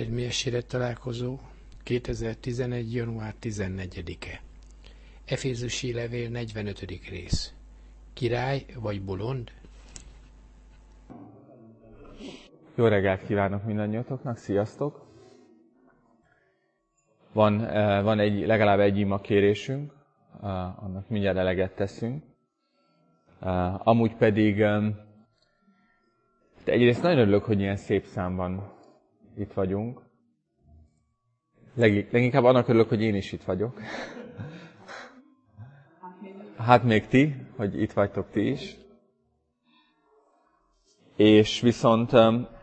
eredményesére találkozó 2011. január 14-e. Efézusi levél 45. rész. Király vagy bolond? Jó reggelt kívánok mindannyiatoknak, sziasztok! Van legalább egy ima kérésünk, annak mindjárt eleget teszünk. Amúgy pedig egyrészt nagyon örülök, hogy ilyen szép számban itt vagyunk. Leginkább annak örülök, hogy én is itt vagyok. Hát még ti, hogy itt vagytok ti is. És viszont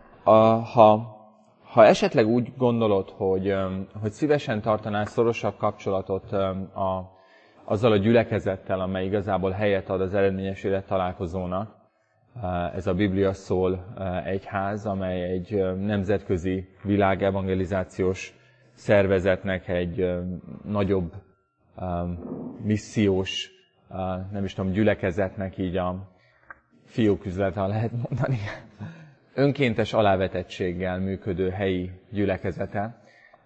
ha esetleg úgy gondolod, hogy szívesen tartanál szorosabb kapcsolatot azzal a gyülekezettel, amely igazából helyet ad az eredményes élet találkozónak, ez a Biblia Szól egyház, amely egy nemzetközi világevangelizációs szervezetnek egy nagyobb missziós, nem is tudom, gyülekezetnek így a fiók üzlete, lehet mondani, önkéntes alávetettséggel működő helyi gyülekezete,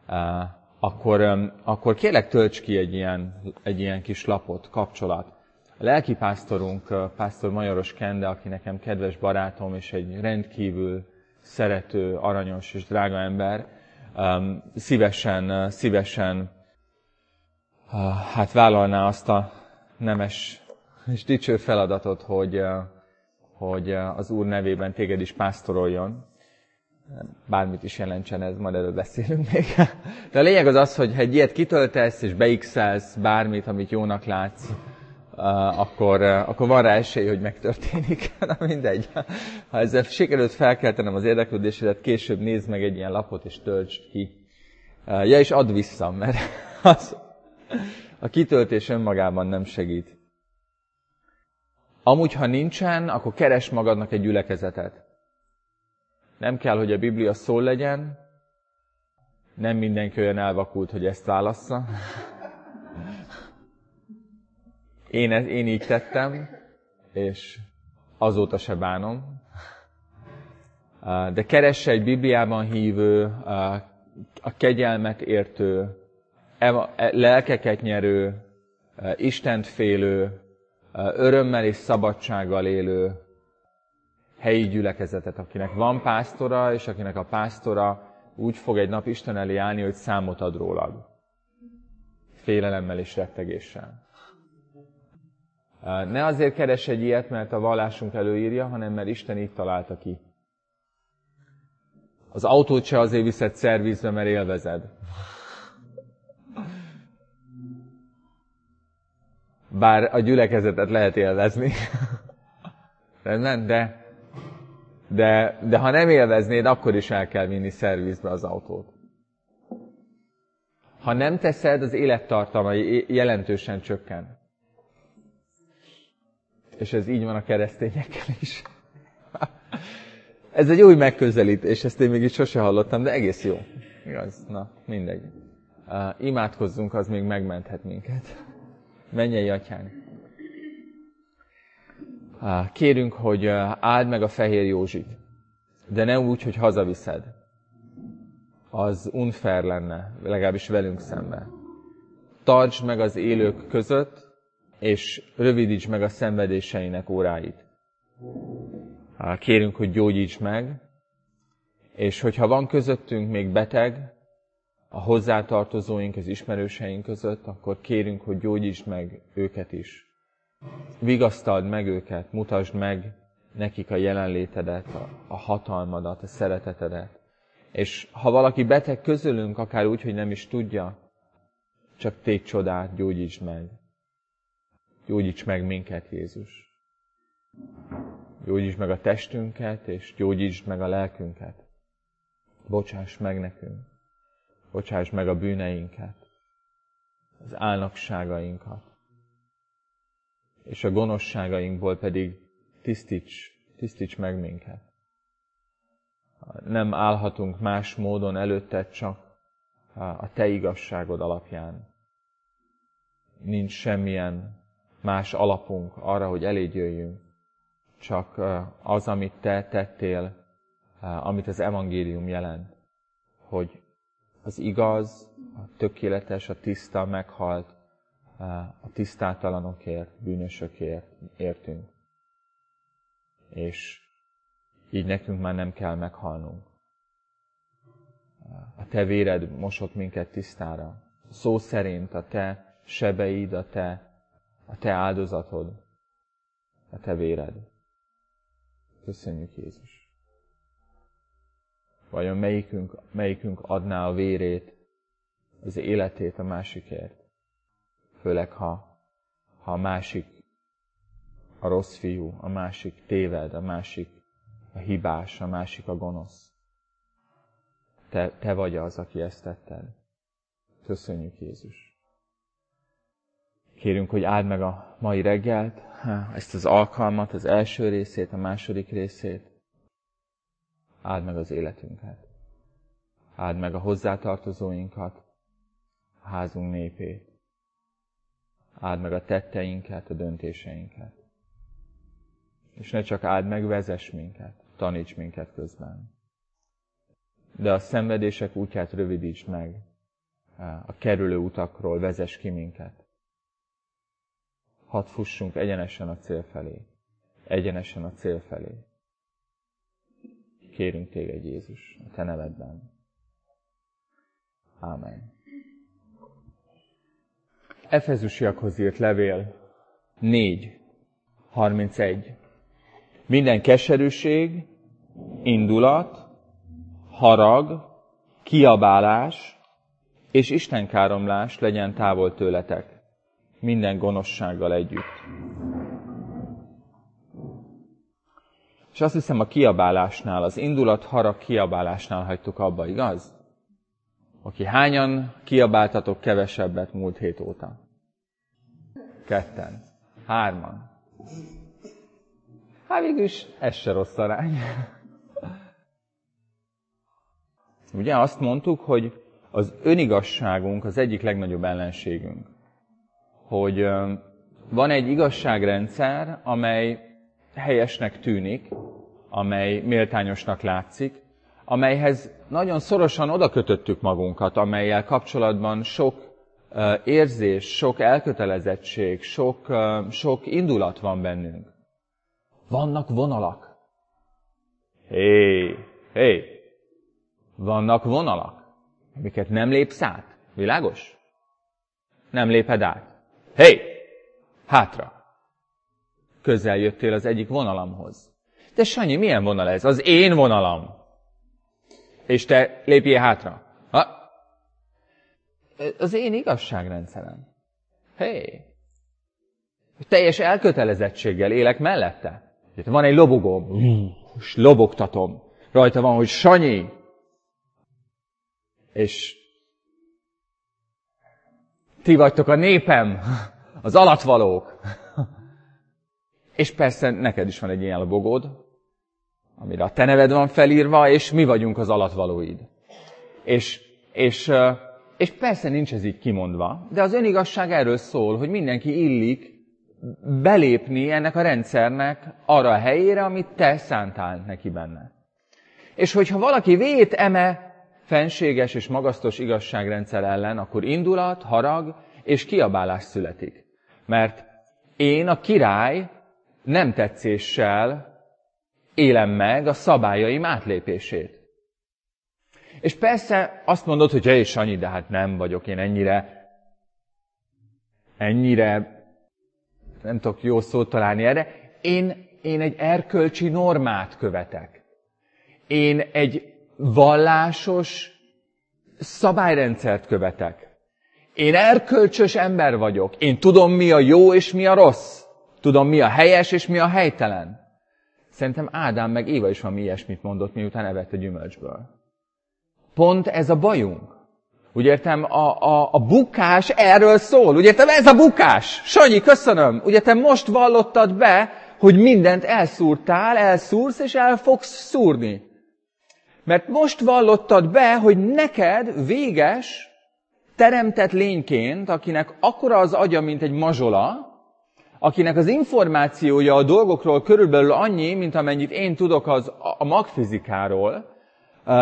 akkor kérlek tölts ki egy ilyen kis lapot, kapcsolat. A lelkipásztorunk, pásztor Majoros Kende, aki nekem kedves barátom, és egy rendkívül szerető, aranyos és drága ember, szívesen vállalná azt a nemes és dicső feladatot, hogy az Úr nevében téged is pásztoroljon. Bármit is jelentsen ez, majd erről beszélünk még. De a lényeg az, hogy ha egy ilyet kitöltesz és beixelsz bármit, amit jónak látsz, akkor van rá esély, hogy megtörténik. Na mindegy. Ha ezzel sikerült felkeltenem az érdeklődésedet, később nézd meg egy ilyen lapot és töltsd ki. Ja, és add vissza, mert a kitöltés önmagában nem segít. Amúgy, ha nincsen, akkor keresd magadnak egy gyülekezetet. Nem kell, hogy a Biblia Szól legyen. Nem mindenki olyan elvakult, hogy ezt válassza. Én így tettem, és azóta se bánom. De keresse egy Bibliában hívő, a kegyelmet értő, lelkeket nyerő, Istent félő, örömmel és szabadsággal élő helyi gyülekezetet, akinek van pásztora, és akinek a pásztora úgy fog egy nap Isten elé állni, hogy számot ad rólad. Félelemmel és rettegéssel. Ne azért keres egy ilyet, mert a vallásunk előírja, hanem mert Isten így találta ki. Az autót se azért viszed szervizbe, mert élvezed. Bár a gyülekezetet lehet élvezni. De ha nem élveznéd, akkor is el kell vinni szervizbe az autót. Ha nem teszed, az élettartama jelentősen csökken. És ez így van a keresztényekkel is. Ez egy új megközelítés, ezt én még így sose hallottam, de egész jó. Igaz? Na, mindegy. Imádkozzunk, az még megmenthet minket. Mennyei Atyánk! Kérünk, hogy áld meg a Fehér Józsit, de ne úgy, hogy hazaviszed. Az unfair lenne, legalábbis velünk szemben. Tartsd meg az élők között, és rövidítsd meg a szenvedéseinek óráit. Kérünk, hogy gyógyíts meg, és hogyha van közöttünk még beteg, a hozzátartozóink, az ismerőseink között, akkor kérünk, hogy gyógyítsd meg őket is. Vigasztald meg őket, mutasd meg nekik a jelenlétedet, a hatalmadat, a szeretetedet. És ha valaki beteg közülünk, akár úgy, hogy nem is tudja, csak tégy csodát, gyógyítsd meg. Gyógyíts meg minket, Jézus. Gyógyítsd meg a testünket, és gyógyítsd meg a lelkünket. Bocsáss meg nekünk. Bocsáss meg a bűneinket, az álnokságainkat, és a gonoszságainkból pedig tisztíts meg minket. Nem állhatunk más módon előtted, csak a te igazságod alapján. Nincs semmilyen más alapunk arra, hogy eléd jöjjünk, csak az, amit te tettél, amit az evangélium jelent. hogy az igaz, a tökéletes, a tiszta meghalt a tisztátalanokért, bűnösökért, értünk. És így nekünk már nem kell meghalnunk. A te véred mosott minket tisztára. Szó szerint a te sebeid, a te áldozatod, a te véred. Köszönjük, Jézus. Vajon melyikünk adná a vérét, az életét a másikért? Főleg, ha a másik a rossz fiú, a másik téved, a másik a hibás, a másik a gonosz. Te vagy az, aki ezt tetted. Köszönjük, Jézus. Kérünk, hogy áld meg a mai reggelt, ezt az alkalmat, az első részét, a második részét. Áld meg az életünket. Áld meg a hozzátartozóinkat, a házunk népét. Áld meg a tetteinket, a döntéseinket. És ne csak áld meg, vezess minket, taníts minket közben. De a szenvedések útját rövidítsd meg. A kerülő utakról vezess ki minket. Hadd fussunk egyenesen a cél felé. Egyenesen a cél felé. Kérünk téged, Jézus, a te nevedben. Ámen. Efezusiakhoz írt levél 4:31. Minden keserűség, indulat, harag, kiabálás és istenkáromlás legyen távol tőletek, minden gonoszsággal együtt. És azt hiszem, a kiabálásnál, az indulat, harag, kiabálásnál hagytuk abba, igaz? Aki hányan kiabáltatok kevesebbet múlt hét óta? 2, 3. Hát végülis ez se rossz arány. Ugye azt mondtuk, hogy az önigazságunk az egyik legnagyobb ellenségünk. Hogy van egy igazságrendszer, amely helyesnek tűnik, amely méltányosnak látszik, amelyhez nagyon szorosan odakötöttük magunkat, amellyel kapcsolatban sok érzés, sok elkötelezettség, sok indulat van bennünk. Vannak vonalak. Hé! Vannak vonalak, amiket nem lépsz át. Világos? Nem léped át. Hé! Hátra! Közel jöttél az egyik vonalamhoz. De Sanyi, milyen vonal ez? Az én vonalam. És te lépjél hátra. Az én igazságrendszerem. Hé! Teljes elkötelezettséggel élek mellette. Van egy lobogóm, és lobogtatom. Rajta van, hogy Sanyi. És ti vagytok a népem, az alattvalók. És persze neked is van egy ilyen lobogód, amire a te neved van felírva, és mi vagyunk az alattvalóid. És persze nincs ez így kimondva, de az önigazság erről szól, hogy mindenki illik belépni ennek a rendszernek arra a helyére, amit te szántál neki benne. És hogyha valaki vét eme fenséges és magasztos igazságrendszer ellen, akkor indulat, harag és kiabálás születik. Mert én, a király, nem tetszéssel élem meg a szabályaim átlépését. És persze azt mondod, hogy hé, Sanyi, de hát nem vagyok én ennyire, nem tudok jó szót találni erre. Én egy erkölcsi normát követek. Én egy vallásos szabályrendszert követek. Én erkölcsös ember vagyok. Én tudom, mi a jó és mi a rossz. Tudom, mi a helyes és mi a helytelen. Szerintem Ádám meg Éva is valami ilyesmit mondott, miután evett a gyümölcsből. Pont ez a bajunk. Úgy értem, a bukás erről szól. Úgy értem, ez a bukás. Sanyi, köszönöm. Ugye te most vallottad be, hogy mindent elszúrsz, és el fogsz szúrni. Mert most vallottad be, hogy neked véges, teremtett lényként, akinek akkora az agya, mint egy mazsola, akinek az információja a dolgokról körülbelül annyi, mint amennyit én tudok a magfizikáról,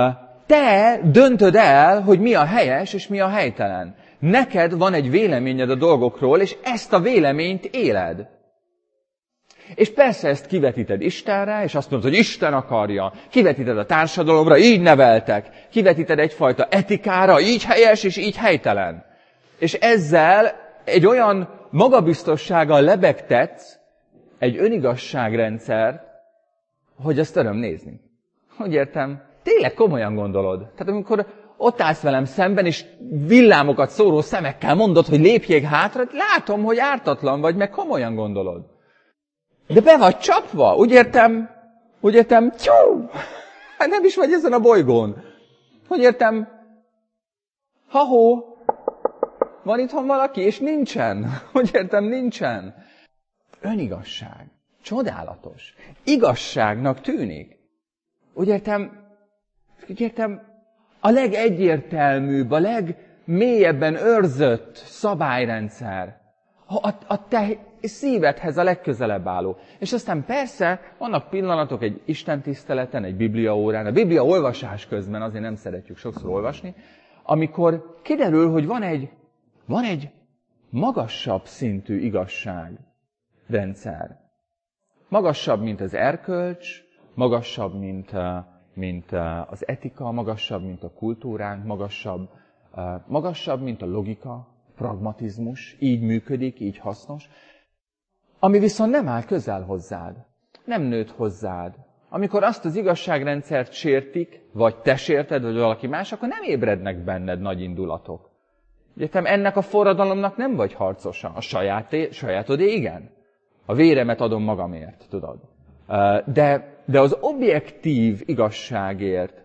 te döntöd el, hogy mi a helyes és mi a helytelen. Neked van egy véleményed a dolgokról, és ezt a véleményt éled. És persze ezt kivetíted Istenre, és azt mondod, hogy Isten akarja. Kivetíted a társadalomra, így neveltek. Kivetíted egyfajta etikára, így helyes és így helytelen. És ezzel egy olyan magabiztossággal lebegtetsz egy önigazságrendszert, hogy azt öröm nézni. Hogy értem? Tényleg komolyan gondolod. Tehát amikor ott állsz velem szemben, és villámokat szóró szemekkel mondod, hogy lépjék hátra, látom, hogy ártatlan vagy, meg komolyan gondolod. De be vagy csapva, úgy értem, tyú, hát nem is vagy ezen a bolygón. Hogy értem, ha-hó, van itthon valaki, és nincsen. Hogy értem, nincsen. Önigazság. Csodálatos. Igazságnak tűnik. Úgy értem, a legegyértelműbb, a legmélyebben őrzött szabályrendszer. A te szívedhez a legközelebb álló. És aztán persze vannak pillanatok egy istentiszteleten, egy bibliaórán, a biblia olvasás közben, azért nem szeretjük sokszor olvasni, amikor kiderül, hogy van egy magasabb szintű igazságrendszer. Magasabb, mint az erkölcs, magasabb, mint az etika, magasabb, mint a kultúránk, magasabb, mint a logika, pragmatizmus, így működik, így hasznos, ami viszont nem áll közel hozzád, nem nőtt hozzád. Amikor azt az igazságrendszert sértik, vagy te sérted, vagy valaki más, akkor nem ébrednek benned nagy indulatok. Egyetem, ennek a forradalomnak nem vagy harcosa. A sajátodé igen. A véremet adom magamért, tudod. De az objektív igazságért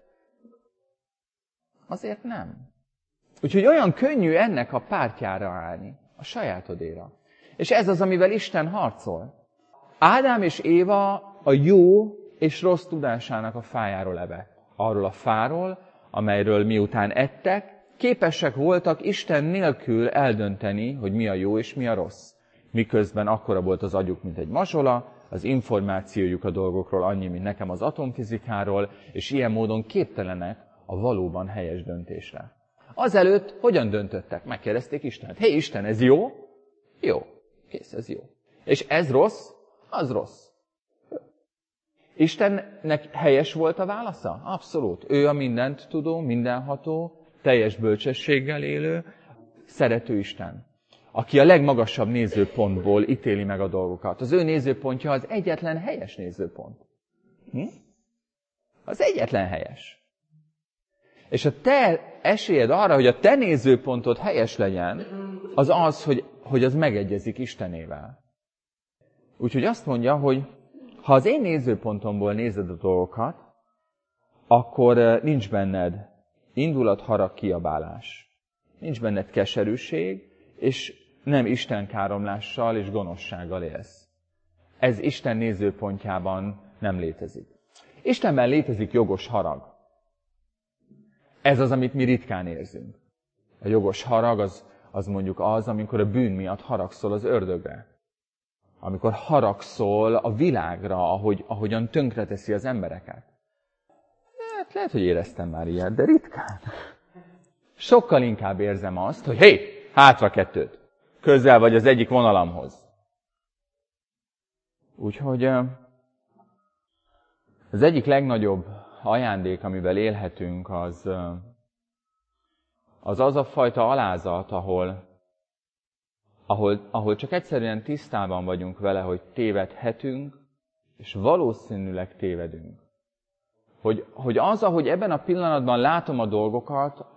azért nem. Úgyhogy olyan könnyű ennek a pártjára állni, a sajátodéra. És ez az, amivel Isten harcol. Ádám és Éva a jó és rossz tudásának a fájáról evett. Arról a fáról, amelyről miután ettek, képesek voltak Isten nélkül eldönteni, hogy mi a jó és mi a rossz. Miközben akkora volt az agyuk, mint egy mazsola, az információjuk a dolgokról annyi, mint nekem az atomfizikáról, és ilyen módon képtelenek a valóban helyes döntésre. Azelőtt hogyan döntöttek? Megkérdezték Istent. Hé, Isten, ez jó? Jó. Kész, ez jó. És ez rossz? Az rossz. Istennek helyes volt a válasza? Abszolút. Ő a mindent tudó, mindenható, teljes bölcsességgel élő, szerető Isten, aki a legmagasabb nézőpontból ítéli meg a dolgokat. Az ő nézőpontja az egyetlen helyes nézőpont. Az egyetlen helyes. És a te esélyed arra, hogy a te nézőpontod helyes legyen, az az, hogy az megegyezik Istenével. Úgyhogy azt mondja, hogy ha az én nézőpontomból nézed a dolgokat, akkor nincs benned indulat, harag, kiabálás. Nincs benned keserűség, és nem istenkáromlással és gonoszsággal élsz. Ez Isten nézőpontjában nem létezik. Istenben létezik jogos harag. Ez az, amit mi ritkán érzünk. A jogos harag az mondjuk az, amikor a bűn miatt haragszol az ördögre. Amikor haragszol a világra, ahogyan tönkreteszi az embereket. Hát lehet, hogy éreztem már ilyet, de ritkán. Sokkal inkább érzem azt, hogy hé, hátra kettőt. Közel vagy az egyik vonalamhoz. Úgyhogy az egyik legnagyobb ajándék, amivel élhetünk, az a fajta alázat, ahol csak egyszerűen tisztában vagyunk vele, hogy tévedhetünk, és valószínűleg tévedünk. Hogy az, ahogy ebben a pillanatban látom a dolgokat,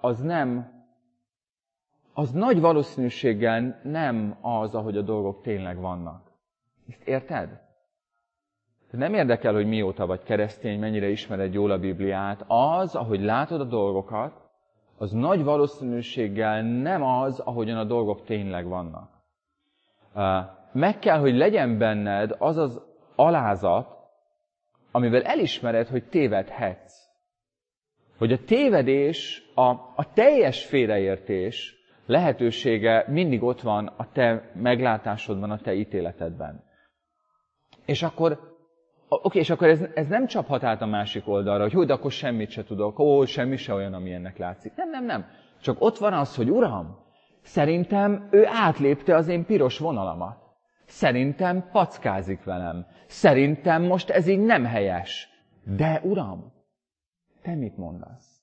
az nagy valószínűséggel nem az, ahogy a dolgok tényleg vannak. Ezt érted? Nem érdekel, hogy mióta vagy keresztény, mennyire ismered jól a Bibliát. Az, ahogy látod a dolgokat, az nagy valószínűséggel nem az, ahogyan a dolgok tényleg vannak. Meg kell, hogy legyen benned az az alázat, amivel elismered, hogy tévedhetsz. Hogy a tévedés, a teljes félreértés lehetősége mindig ott van a te meglátásodban, a te ítéletedben. És akkor Oké, és akkor ez nem csaphat át a másik oldalra, hogy de akkor semmit se tudok, semmi se olyan, ami ennek látszik. Nem. Csak ott van az, hogy Uram, szerintem ő átlépte az én piros vonalamat. Szerintem packázik velem. Szerintem most ez így nem helyes. De Uram, te mit mondasz?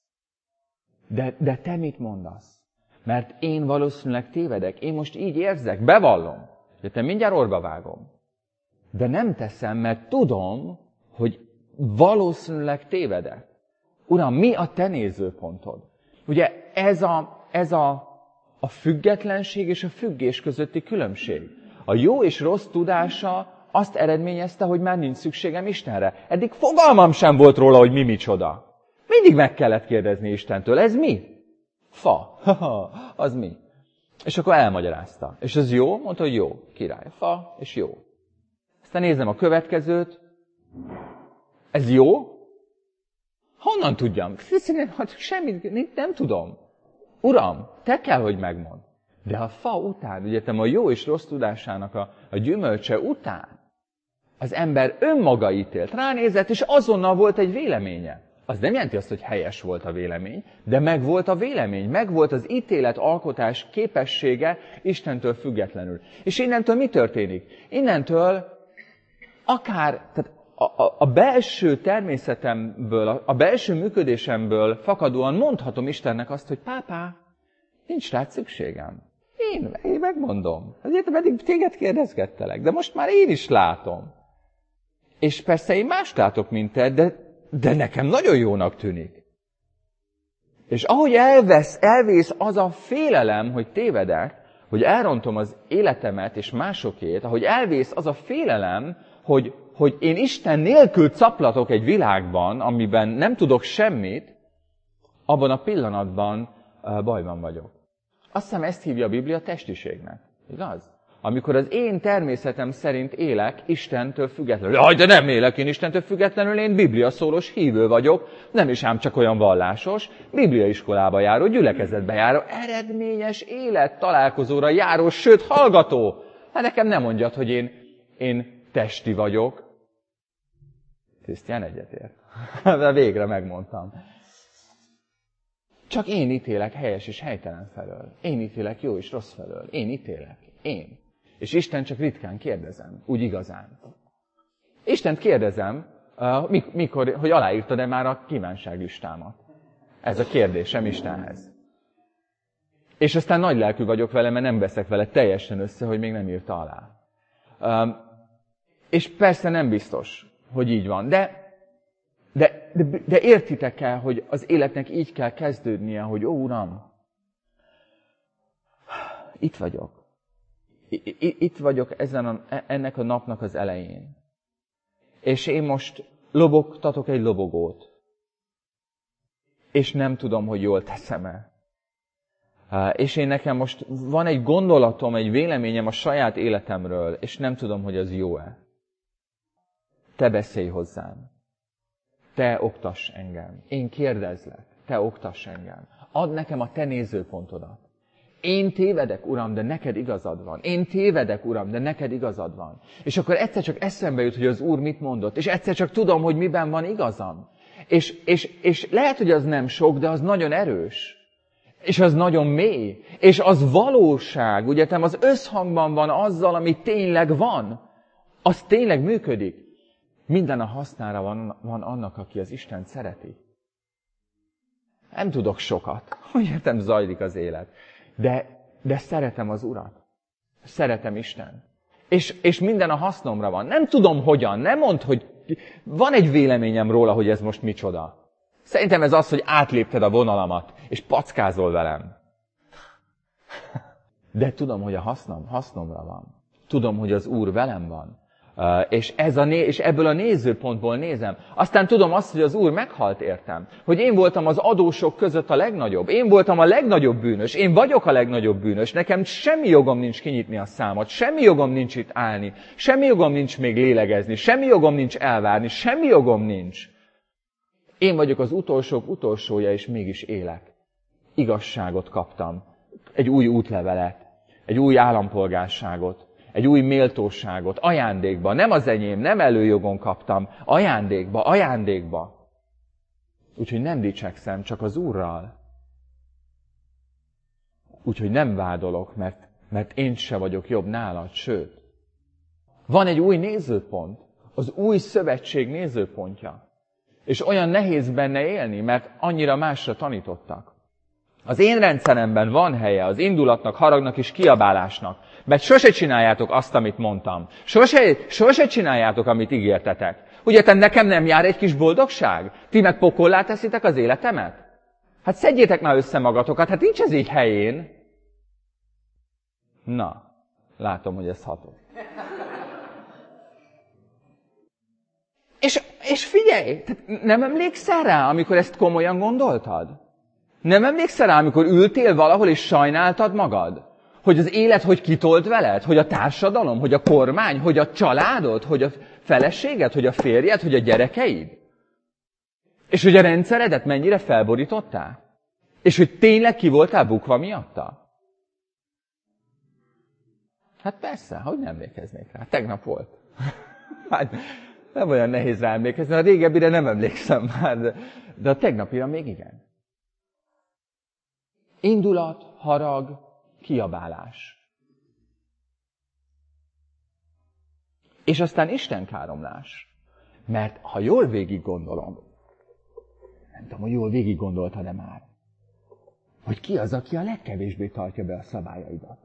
De te mit mondasz? Mert én valószínűleg tévedek. Én most így érzek, bevallom. De te mindjárt orba vágom. De nem teszem, mert tudom, hogy valószínűleg tévedek. Uram, mi a te nézőpontod? Ugye ez a függetlenség és a függés közötti különbség. A jó és rossz tudása azt eredményezte, hogy már nincs szükségem Istenre. Eddig fogalmam sem volt róla, hogy mi micsoda. Mindig meg kellett kérdezni Istentől. Ez mi? Fa. Az mi? És akkor elmagyarázta. És ez jó? Mondta, hogy jó. Király. Fa és jó. Aztán nézem a következőt. Ez jó? Honnan tudjam? Semmit nem tudom. Uram, te kell, hogy megmond. De a fa után, ugye a jó és rossz tudásának a gyümölcse után, az ember önmaga ítélt, ránézett, és azonnal volt egy véleménye. Az nem jelenti azt, hogy helyes volt a vélemény, de megvolt a vélemény, megvolt az ítéletalkotás képessége Istentől függetlenül. És innentől mi történik? Innentől tehát a belső természetemből, a belső működésemből fakadóan mondhatom Istennek azt, hogy pápá, nincs rád szükségem. Én megmondom. Azért pedig téged kérdezgettelek, de most már én is látom. És persze én mást látok, mint te, de nekem nagyon jónak tűnik. És ahogy elvész az a félelem, hogy tévedek, hogy elrontom az életemet és másokét, ahogy elvész az a félelem, hogy én Isten nélkül caplatok egy világban, amiben nem tudok semmit, abban a pillanatban bajban vagyok. Azt hiszem, ezt hívja a Biblia testiségnek. Igaz? Amikor az én természetem szerint élek Istentől függetlenül. Jaj, de nem élek én Istentől függetlenül, én bibliaszólós hívő vagyok, nem is ám csak olyan vallásos, bibliaiskolába járó, gyülekezetbe járó, eredményes élet találkozóra járó, sőt hallgató. Hát nekem nem mondjad, hogy én testi vagyok. Krisztián egyetért. De végre megmondtam. Csak én ítélek helyes és helytelen felől. Én ítélek jó és rossz felől. Én ítélek. Én. És Isten csak ritkán kérdezem. Úgy igazán. Istent kérdezem, hogy aláírtad-e már a kívánságlistámat. Ez a kérdésem Istenhez. És aztán nagy lelkű vagyok vele, mert nem veszek vele teljesen össze, hogy még nem írta alá. És persze nem biztos, hogy így van. De értitek el, hogy az életnek így kell kezdődnie, hogy ó, Uram, itt vagyok. Itt vagyok ennek a napnak az elején. És én most lobogtatok egy lobogót. És nem tudom, hogy jól teszem-e. És én nekem most van egy gondolatom, egy véleményem a saját életemről, és nem tudom, hogy az jó-e. Te beszélj hozzám. Te oktass engem. Én kérdezlek. Te oktass engem. Add nekem a te nézőpontodat. Én tévedek, Uram, de neked igazad van. Én tévedek, Uram, de neked igazad van. És akkor egyszer csak eszembe jut, hogy az Úr mit mondott, és egyszer csak tudom, hogy miben van igazam. És lehet, hogy az nem sok, de az nagyon erős. És az nagyon mély. És az valóság, ugye, az összhangban van azzal, ami tényleg van. Az tényleg működik. Minden a hasznára van annak, aki az Istent szereti. Nem tudok sokat. Hogy értem, zajlik az élet. De szeretem az Urat. Szeretem Isten. És minden a hasznomra van. Nem tudom hogyan. Nem mondd, hogy van egy véleményem róla, hogy ez most micsoda. Szerintem ez az, hogy átlépted a vonalamat, és packázol velem. De tudom, hogy a hasznomra van. Tudom, hogy az Úr velem van. És ebből a nézőpontból nézem. Aztán tudom azt, hogy az Úr meghalt értem. Hogy én voltam az adósok között a legnagyobb. Én voltam a legnagyobb bűnös. Én vagyok a legnagyobb bűnös. Nekem semmi jogom nincs kinyitni a számot. Semmi jogom nincs itt állni. Semmi jogom nincs még lélegezni. Semmi jogom nincs elvárni. Semmi jogom nincs. Én vagyok az utolsók utolsója, és mégis élek. Igazságot kaptam. Egy új útlevelet. Egy új állampolgárságot. egy új méltóságot, ajándékba. Nem az enyém, nem előjogon kaptam, ajándékba. Úgyhogy nem dicsekszem, csak az Úrral. Úgyhogy nem vádolok, mert én se vagyok jobb nálad, sőt. Van egy új nézőpont, az új szövetség nézőpontja. És olyan nehéz benne élni, mert annyira másra tanítottak. Az én rendszeremben van helye az indulatnak, haragnak és kiabálásnak. Mert sose csináljátok azt, amit mondtam. Sose csináljátok, amit ígértetek. Ugye te nekem nem jár egy kis boldogság? Ti meg pokollá teszitek az életemet? Hát szedjétek már össze magatokat, hát nincs ez így helyén. Na, látom, hogy ez ható. És figyelj, nem emlékszel rá, amikor ezt komolyan gondoltad? Nem emlékszel rá, amikor ültél valahol és sajnáltad magad? Hogy az élet hogy kitolt veled? Hogy a társadalom? Hogy a kormány? Hogy a családod? Hogy a feleséged? Hogy a férjed? Hogy a gyerekeid? És hogy a rendszeredet mennyire felborítottál? És hogy tényleg ki voltál bukva miatta? Hát persze, hogy nem emlékeznék rá. Tegnap volt. Hát nem olyan nehéz rá emlékezni. A régebbire nem emlékszem már, de a tegnapira még igen. Indulat, harag, kiabálás. És aztán istenkáromlás. Mert ha jól végig gondolom, nem tudom, hogy jól végig gondoltad-e már, hogy ki az, aki a legkevésbé tartja be a szabályaidat.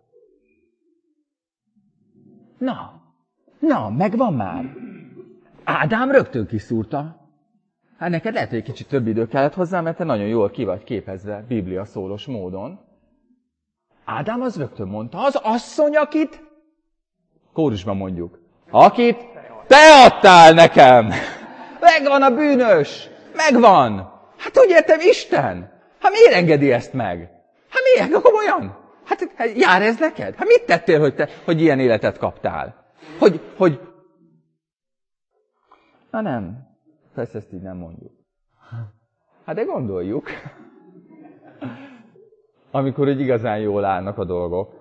Na, megvan már. Ádám rögtön kiszúrta. Hát neked lehet, hogy egy kicsit több idő kellett hozzá, mert te nagyon jól ki vagy képezve Biblia szólos módon. Ádám az rögtön mondta, az asszony, akit, kórusban mondjuk, akit te adtál nekem. Megvan a bűnös. Megvan. Hát úgy értem, Isten. Hát miért engedi ezt meg? Hát miért? Komolyan? Hát jár ez neked? Hát mit tettél, hogy ilyen életet kaptál? Hogy... Na nem. Persze ezt így nem mondjuk. Hát de gondoljuk. Amikor úgy igazán jól állnak a dolgok.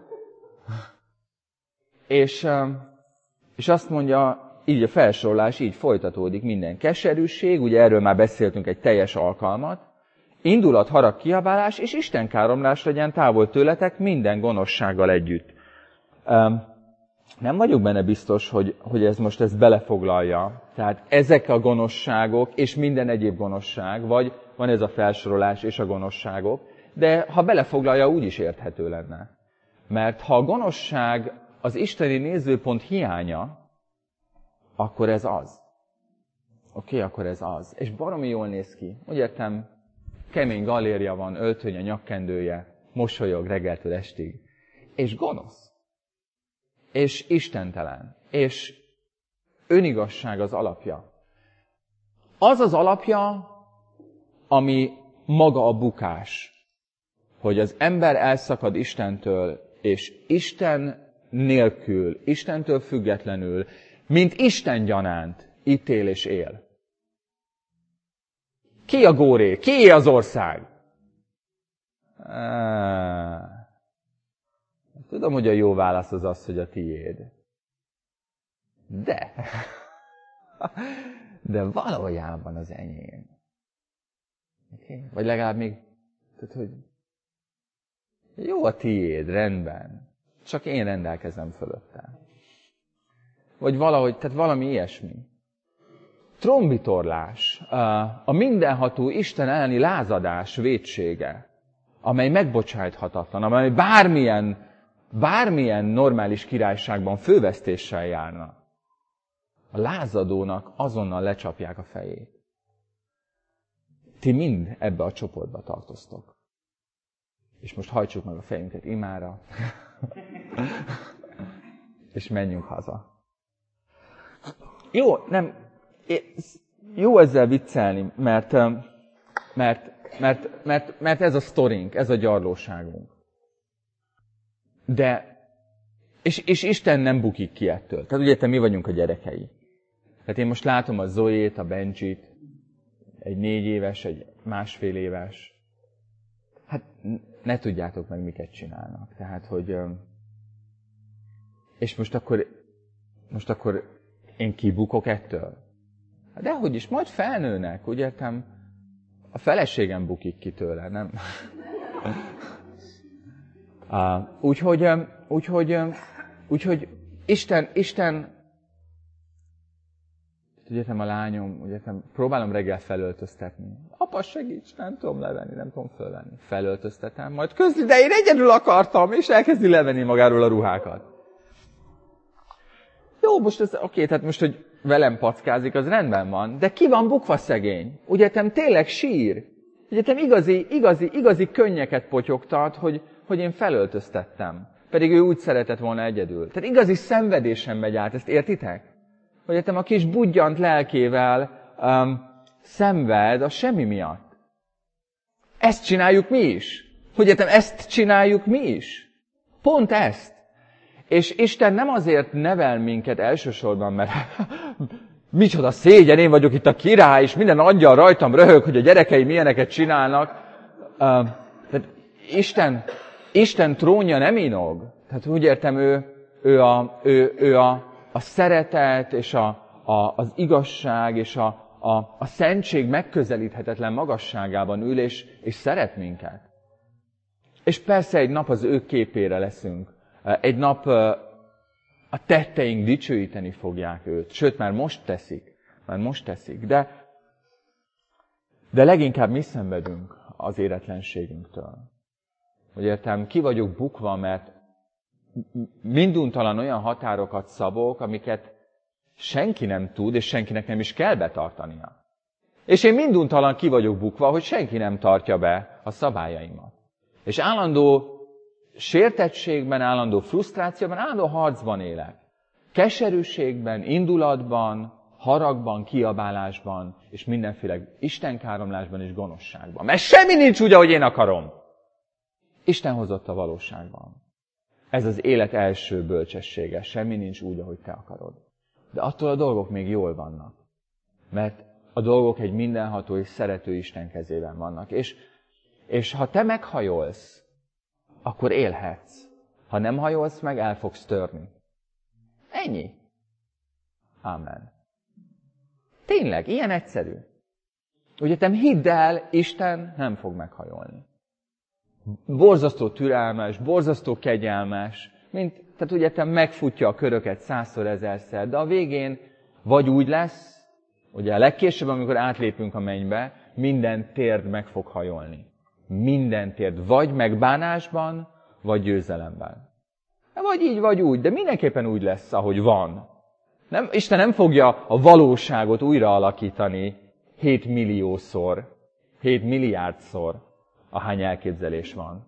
És azt mondja, így a felsorolás így folytatódik, minden keserűség, ugye erről már beszéltünk egy teljes alkalmat, indulat, harag, kiabálás, és istenkáromlás legyen távol tőletek minden gonoszsággal együtt. Nem vagyok benne biztos, hogy ez most ezt belefoglalja. Tehát ezek a gonoszságok, és minden egyéb gonoszság, vagy van ez a felsorolás és a gonoszságok, de ha belefoglalja, úgy is érthető lenne. Mert ha a gonoszság az isteni nézőpont hiánya, akkor ez az. Oké, akkor ez az. És baromi jól néz ki. Úgy értem, kemény galérja van, öltöny a nyakkendője, mosolyog reggeltől estig. És gonosz. És istentelen. És önigazság az alapja. Az az alapja, ami maga a bukás. Hogy az ember elszakad Istentől, és Isten nélkül, Istentől függetlenül, mint Isten gyanánt ítél és él. Ki a góré? Ki az ország? Tudom, hogy a jó válasz az az, hogy a tiéd. De valójában az enyém. Okay? Vagy legalább még, tehát, hogy jó a tiéd, rendben. Csak én rendelkezem fölötte. Vagy valahogy, tehát valami ilyesmi. Trombitorlás, a mindenható Isten elleni lázadás vétsége, amely megbocsájthatatlan, amely bármilyen normális királyságban fővesztéssel járna. A lázadónak azonnal lecsapják a fejét. Ti mind ebbe a csoportba tartoztok. És most hajtsuk meg a fejünket imára, és menjünk haza. Jó ezzel viccelni, mert ez a sztorink, ez a gyarlóságunk. De, és Isten nem bukik ki ettől. Tehát ugye mi vagyunk a gyerekei. Tehát én most látom a Zoét, a Benjit, egy 4 éves, egy 1,5 éves. Hát ne tudjátok meg, miket csinálnak. Tehát, hogy... És most akkor én kibukok ettől? Dehogy is, majd felnőnek, úgy értem, a feleségem bukik ki tőle, nem? Úgyhogy Isten, úgy értem, a lányom, úgy értem, próbálom reggel felöltöztetni. Apa, segíts, nem tudom levenni, nem tudom fölvenni. Felöltöztetem, majd közli, de én egyedül akartam, és elkezdi levenni magáról a ruhákat. Jó, most ez oké, tehát most, hogy velem packázik, az rendben van, de ki van bukva szegény? Úgy értem, tényleg sír. Úgy értem, igazi könnyeket potyogtat, hogy én felöltöztettem. Pedig ő úgy szeretett volna egyedül. Tehát igazi szenvedésen megy át, ezt értitek? Hogy értem, a kis budjant lelkével szenved a semmi miatt. Ezt csináljuk mi is. Hogy értem, ezt csináljuk mi is. Pont ezt. És Isten nem azért nevel minket elsősorban, mert micsoda szégyen, én vagyok itt a király, és minden angyal rajtam röhög, hogy a gyerekeim milyeneket csinálnak. Tehát Isten trónja nem inog. Tehát úgy értem, ő a szeretet, és az igazság, és a szentség megközelíthetetlen magasságában ül, és szeret minket. És persze egy nap az ő képére leszünk. Egy nap a tetteink dicsőíteni fogják őt. Sőt, már most teszik. De leginkább mi szenvedünk az éretlenségünktől. Hogy értem, ki vagyok bukva, mert minduntalan olyan határokat szabok, amiket senki nem tud, és senkinek nem is kell betartania. És én minduntalan ki vagyok bukva, hogy senki nem tartja be a szabályaimat. És állandó sértettségben, állandó frusztrációban, állandó harcban élek. Keserűségben, indulatban, haragban, kiabálásban, és mindenféle istenkáromlásban és gonoszságban. Mert semmi nincs úgy, ahogy én akarom. Isten hozott a valóságban. Ez az élet első bölcsessége. Semmi nincs úgy, ahogy te akarod. De attól a dolgok még jól vannak. Mert a dolgok egy mindenható és szerető Isten kezében vannak. És ha te meghajolsz, akkor élhetsz. Ha nem hajolsz meg, el fogsz törni. Ennyi. Amen. Tényleg, ilyen egyszerű. Ugye te hidd el, Isten nem fog meghajolni. Borzasztó türelmes, borzasztó kegyelmes, tehát ugye te megfutja a köröket 100-szor, 1000-szer, de a végén vagy úgy lesz, ugye a legkésőbb, amikor átlépünk a mennybe, minden térd meg fog hajolni. Minden térd, vagy megbánásban, vagy győzelemben. Vagy így, vagy úgy, de mindenképpen úgy lesz, ahogy van. Isten nem fogja a valóságot újra alakítani 7 milliószor, 7 milliárdszor, ahány elképzelés van.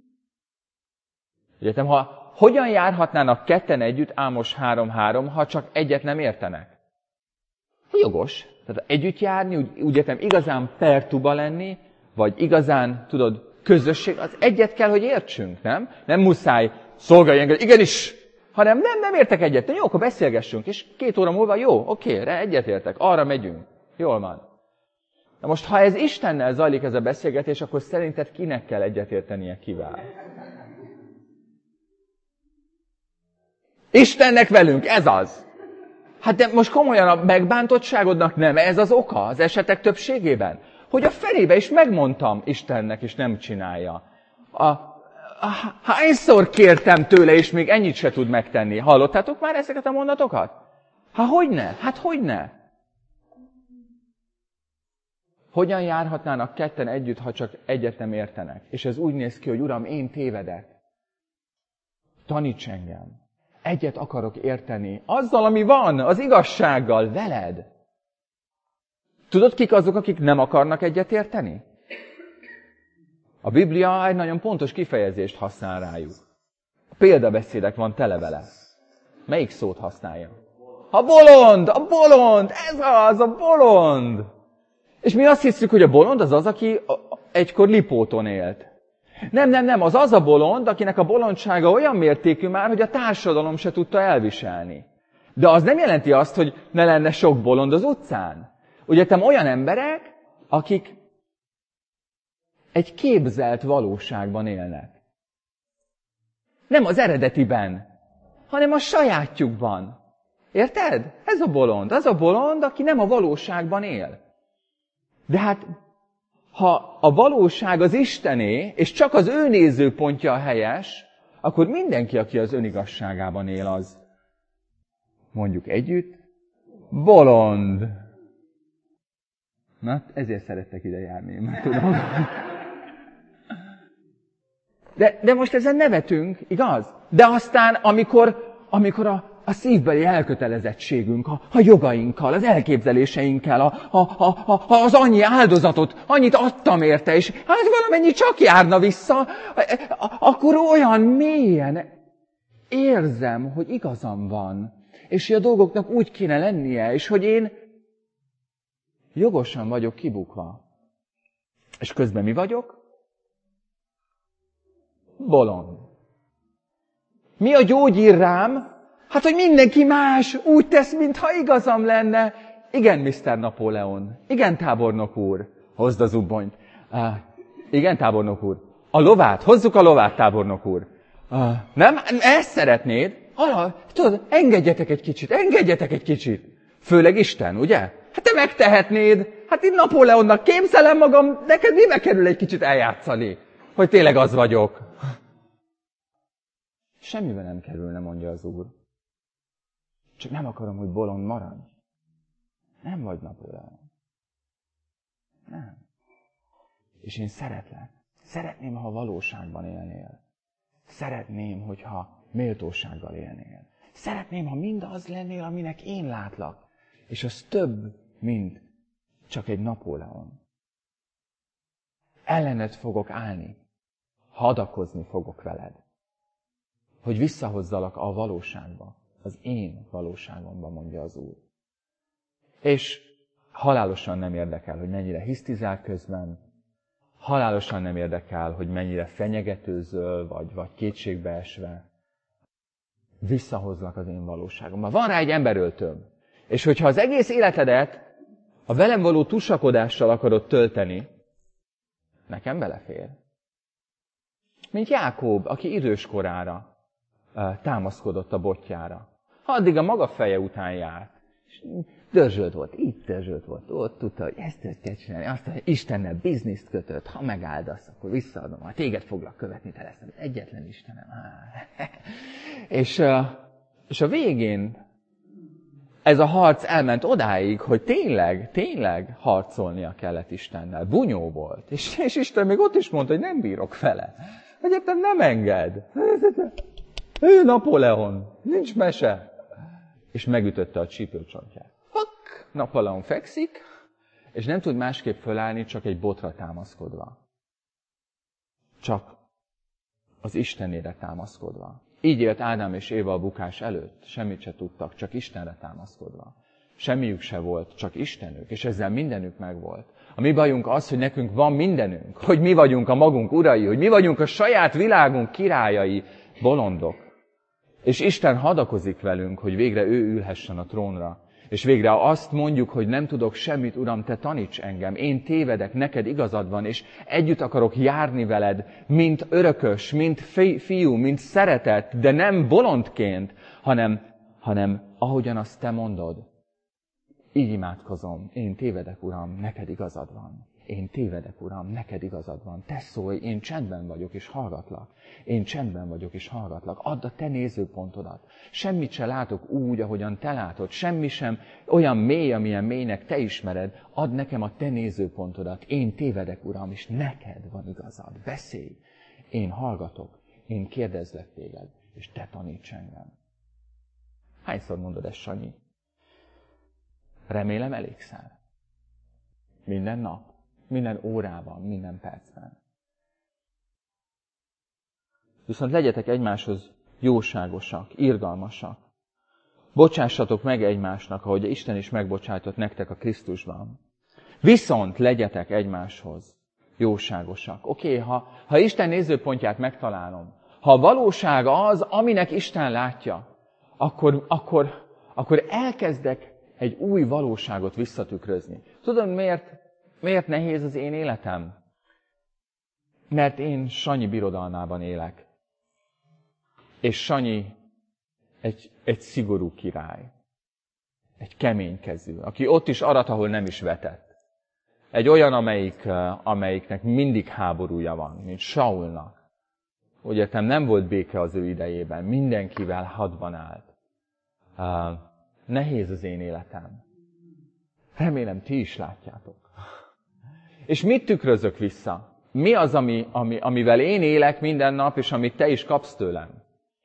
Egyetem, hogyan járhatnának ketten együtt, Ámos 3.3, ha csak egyet nem értenek? Jogos. Tehát együtt járni, úgy értem, igazán pertuba lenni, vagy igazán, tudod, közösség, az egyet kell, hogy értsünk, nem? Nem muszáj szolgálni engem, igenis, hanem nem értek egyet. Jó, akkor beszélgessünk, és 2 óra múlva, jó, oké, egyet értek, arra megyünk. Jól van. Na most, ha ez Istennel zajlik ez a beszélgetés, akkor szerinted kinek kell egyetértenie kivel? Istennek velünk, ez az. Hát de most komolyan a megbántottságodnak nem ez az oka az esetek többségében? Hogy a felébe is megmondtam Istennek, és nem csinálja. Hányszor kértem tőle, és még ennyit se tud megtenni. Hallottátok már ezeket a mondatokat? Hát hogyne? Hogyan járhatnának ketten együtt, ha csak egyet nem értenek? És ez úgy néz ki, hogy Uram, én tévedek. Taníts engem. Egyet akarok érteni. Azzal, ami van, az igazsággal, veled. Tudod, kik azok, akik nem akarnak egyet érteni? A Biblia egy nagyon pontos kifejezést használ rájuk. Példabeszédek van tele vele. Melyik szót használja? A bolond, ez az, a bolond. És mi azt hiszük, hogy a bolond az az, aki egykor Lipóton élt. Nem, az a bolond, akinek a bolondsága olyan mértékű már, hogy a társadalom se tudta elviselni. De az nem jelenti azt, hogy ne lenne sok bolond az utcán. Ugye te olyan emberek, akik egy képzelt valóságban élnek. Nem az eredetiben. hanem a sajátjukban. Érted? Ez a bolond. Az a bolond, aki nem a valóságban él. De hát, ha a valóság az Istené, és csak az ő nézőpontja a helyes, akkor mindenki, aki az önigazságában él, az mondjuk együtt bolond. Na, ezért szerettek ide járni, mert tudom. De most ezen nevetünk, igaz? De aztán, amikor a szívbeli elkötelezettségünk, a jogainkkal, az elképzeléseinkkel, az annyi áldozatot, annyit adtam érte, és hát valamennyi csak járna vissza, akkor olyan mélyen érzem, hogy igazam van, és hogy a dolgoknak úgy kéne lennie, és hogy én jogosan vagyok kibukva. És közben mi vagyok? Bolond. Mi a gyógyír rám? Hát, hogy mindenki más úgy tesz, mintha igazam lenne. Igen, Mr. Napóleon. Igen, tábornok úr. Hozd az ubbonyt. Igen, tábornok úr. A lovát. Hozzuk a lovát, tábornok úr. Nem? Ezt szeretnéd? Tudod, engedjetek egy kicsit. Főleg Isten, ugye? Hát te megtehetnéd. Hát én Napóleonnak képzelem magam, neked mibe kerül egy kicsit eljátszani? Hogy tényleg az vagyok. Semmiben nem kerülne, mondja az Úr. Csak nem akarom, hogy bolond maradj. Nem vagy Napóleon. Nem. És én szeretlek. Szeretném, ha valóságban élnél. Szeretném, hogyha méltósággal élnél. Szeretném, ha mindaz lennél, aminek én látlak. És az több, mint csak egy Napóleon. Ellened fogok állni. Hadakozni fogok veled. Hogy visszahozzalak a valóságba. Az én valóságomba, mondja az Úr. És halálosan nem érdekel, hogy mennyire hisztizál közben, halálosan nem érdekel, hogy mennyire fenyegetőzöl, vagy kétségbeesve. Visszahozlak az én valóságomba. Van rá egy emberöltőm. És hogyha az egész életedet a velem való tusakodással akarod tölteni, nekem belefér. Mint Jákob, aki idős korára támaszkodott a botjára. Addig a maga feje után járt. Dörzsölt volt, itt dörzsölt volt, ott tudta, hogy ezt kell csinálni. Azt, hogy Istennel bizniszt kötött, ha megáldasz, akkor visszaadom, ha téged foglak követni, te leszel az egyetlen Istenem. És a végén ez a harc elment odáig, hogy tényleg harcolnia kellett Istennel. Bunyó volt. És Isten még ott is mondta, hogy nem bírok vele. Egyébként nem enged. Ő Napóleon, nincs mese. És megütötte a csípőcsontját. Napóleon fekszik, és nem tud másképp fölállni, csak egy botra támaszkodva. Csak az Istenére támaszkodva. Így élt Ádám és Éva a bukás előtt. Semmit se tudtak, csak Istenre támaszkodva. Semmiük se volt, csak Istenük, és ezzel mindenük megvolt. A mi bajunk az, hogy nekünk van mindenünk, hogy mi vagyunk a magunk urai, hogy mi vagyunk a saját világunk királyai, bolondok. És Isten hadakozik velünk, hogy végre ő ülhessen a trónra. És végre azt mondjuk, hogy nem tudok semmit, Uram, te taníts engem, én tévedek, neked igazad van, és együtt akarok járni veled, mint örökös, mint fiú, mint szeretett, de nem bolondként, hanem ahogyan azt te mondod. Így imádkozom, én tévedek, Uram, neked igazad van. Én tévedek, Uram, neked igazad van. Te szólj, én csendben vagyok és hallgatlak. Én csendben vagyok és hallgatlak. Add a te nézőpontodat. Semmit se látok úgy, ahogyan te látod. Semmi sem olyan mély, amilyen mélynek te ismered. Add nekem a te nézőpontodat. Én tévedek, Uram, és neked van igazad. Beszélj. Én hallgatok. Én kérdezlek téged, és te taníts engem. Hányszor mondod ezt, Sanyi? Remélem elégszel. Minden nap. Minden órában, minden percben. Viszont legyetek egymáshoz jóságosak, irgalmasak. Bocsássatok meg egymásnak, ahogy Isten is megbocsájtott nektek a Krisztusban. Viszont legyetek egymáshoz jóságosak. Oké, ha Isten nézőpontját megtalálom, ha a valóság az, aminek Isten látja, akkor elkezdek egy új valóságot visszatükrözni. Tudod, miért nehéz az én életem? Mert én Sanyi birodalmában élek. És Sanyi egy szigorú király. Egy keménykezű, aki ott is arat, ahol nem is vetett. Egy olyan, amelyiknek mindig háborúja van, mint Saulnak. Úgy értem, nem volt béke az ő idejében, mindenkivel hadban állt. Nehéz az én életem. Remélem, ti is látjátok. És mit tükrözök vissza? Mi az, amivel én élek minden nap, és amit te is kapsz tőlem?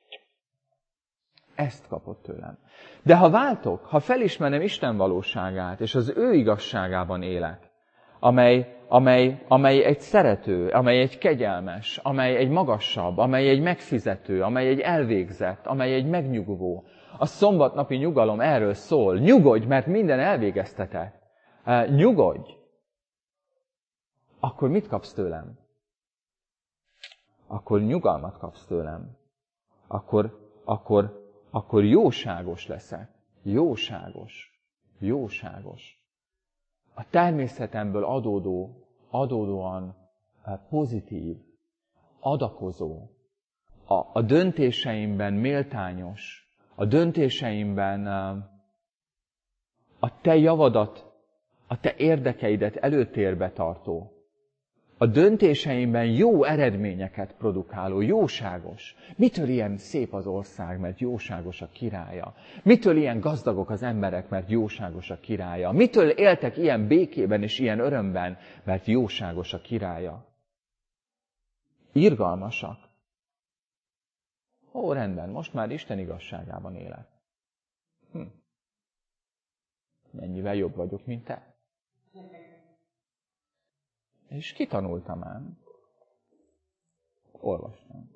Ezt kapod tőlem. De ha váltok, ha felismerem Isten valóságát, és az ő igazságában élek, amely egy szerető, amely egy kegyelmes, amely egy magasabb, amely egy megfizető, amely egy elvégzett, amely egy megnyugvó. A szombatnapi nyugalom erről szól. Nyugodj, mert minden elvégeztetett. Nyugodj! Akkor mit kapsz tőlem? Akkor nyugalmat kapsz tőlem. Akkor jóságos leszek. Jóságos. A természetemből adódóan pozitív, adakozó, a döntéseimben méltányos, a döntéseimben a te javadat, a te érdekeidet előtérbe tartó, a döntéseimben jó eredményeket produkáló, jóságos. Mitől ilyen szép az ország, mert jóságos a királya? Mitől ilyen gazdagok az emberek, mert jóságos a királya? Mitől éltek ilyen békében és ilyen örömben, mert jóságos a királya? Irgalmasak. Ó, rendben, most már Isten igazságában élek. Mennyivel jobb vagyok, mint te? És kitanultam ám. Olvastam.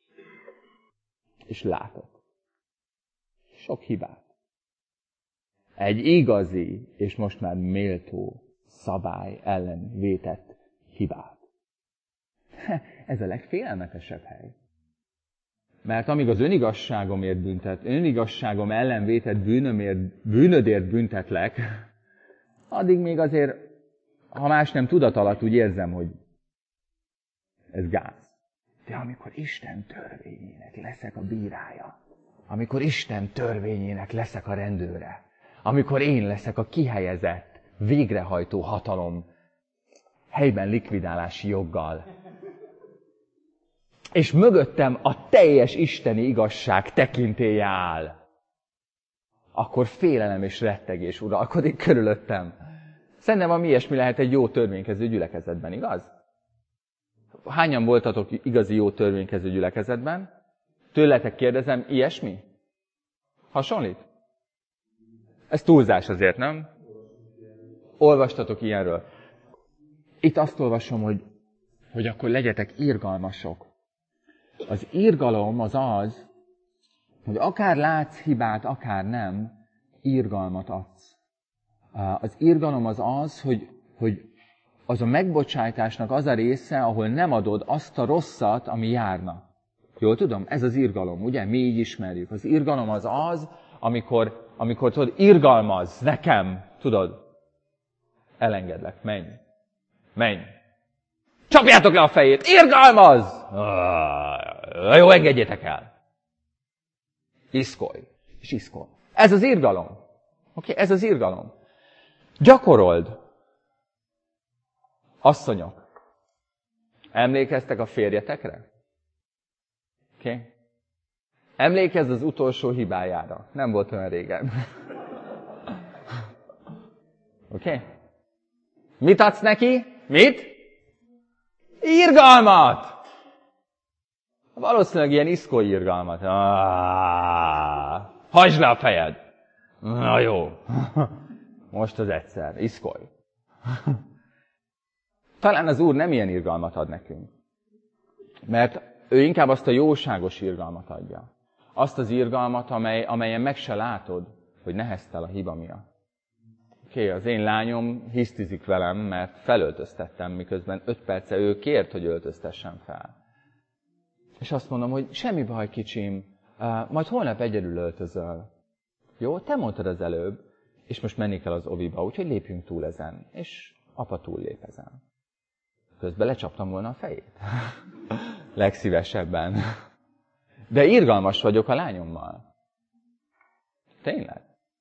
És látok. Sok hibát. Egy igazi, és most már méltó szabály ellen vétett hibát. Ez a legfélelmetesebb hely. Mert amíg az önigazságom ellen vétett bűnödért büntetlek, addig még azért, ha más nem tudat alatt, úgy érzem, hogy ez gáz. De amikor Isten törvényének leszek a bírája, amikor Isten törvényének leszek a rendőre, amikor én leszek a kihelyezett, végrehajtó hatalom, helyben likvidálási joggal, és mögöttem a teljes isteni igazság tekintélye áll, akkor félelem és rettegés uralkodik körülöttem. Szerintem valami ilyesmi lehet egy jó törvénykező gyülekezetben, igaz? Hányan voltatok igazi jó törvénykező gyülekezetben? Tőletek kérdezem, ilyesmi? Hasonlít? Ez túlzás azért, nem? Olvastatok ilyenről. Itt azt olvasom, hogy akkor legyetek irgalmasok. Az irgalom az, hogy akár látsz hibát, akár nem, irgalmat adsz. Az irgalom az, hogy az a megbocsájtásnak az a része, ahol nem adod azt a rosszat, ami járna. Jól tudom? Ez az irgalom, ugye? Mi így ismerjük. Az irgalom az, amikor tudod, irgalmazz nekem, tudod, elengedlek, menj. Csapjátok le a fejét, irgalmazz! Jó, engedjétek el. Iszkolj. És iszkolj. Ez az irgalom. Oké, ez az irgalom. Gyakorold. Asszonyok, emlékeztek a férjetekre? Oké? Emlékezz az utolsó hibájára. Nem volt olyan régen. Oké? Mit adsz neki? Mit? Irgalmat! Valószínűleg ilyen iszkói irgalmat. Hajtsd le a fejed! Na jó. Most az egyszer. Iszkolj. Talán az Úr nem ilyen irgalmat ad nekünk. Mert ő inkább azt a jóságos irgalmat adja. Azt az irgalmat, amelyen meg se látod, hogy neheztel a hiba miatt. Oké, az én lányom hisztizik velem, mert felöltöztettem, miközben 5 perce ő kért, hogy öltöztessem fel. És azt mondom, hogy semmi baj, kicsim, majd holnap egyedül öltözöl. Jó, te mondtad az előbb, és most menni kell az oviba, úgyhogy lépjünk túl ezen. És apa túl lép ezen. Közben lecsaptam volna a fejét. Legszívesebben. De irgalmas vagyok a lányommal. Tényleg?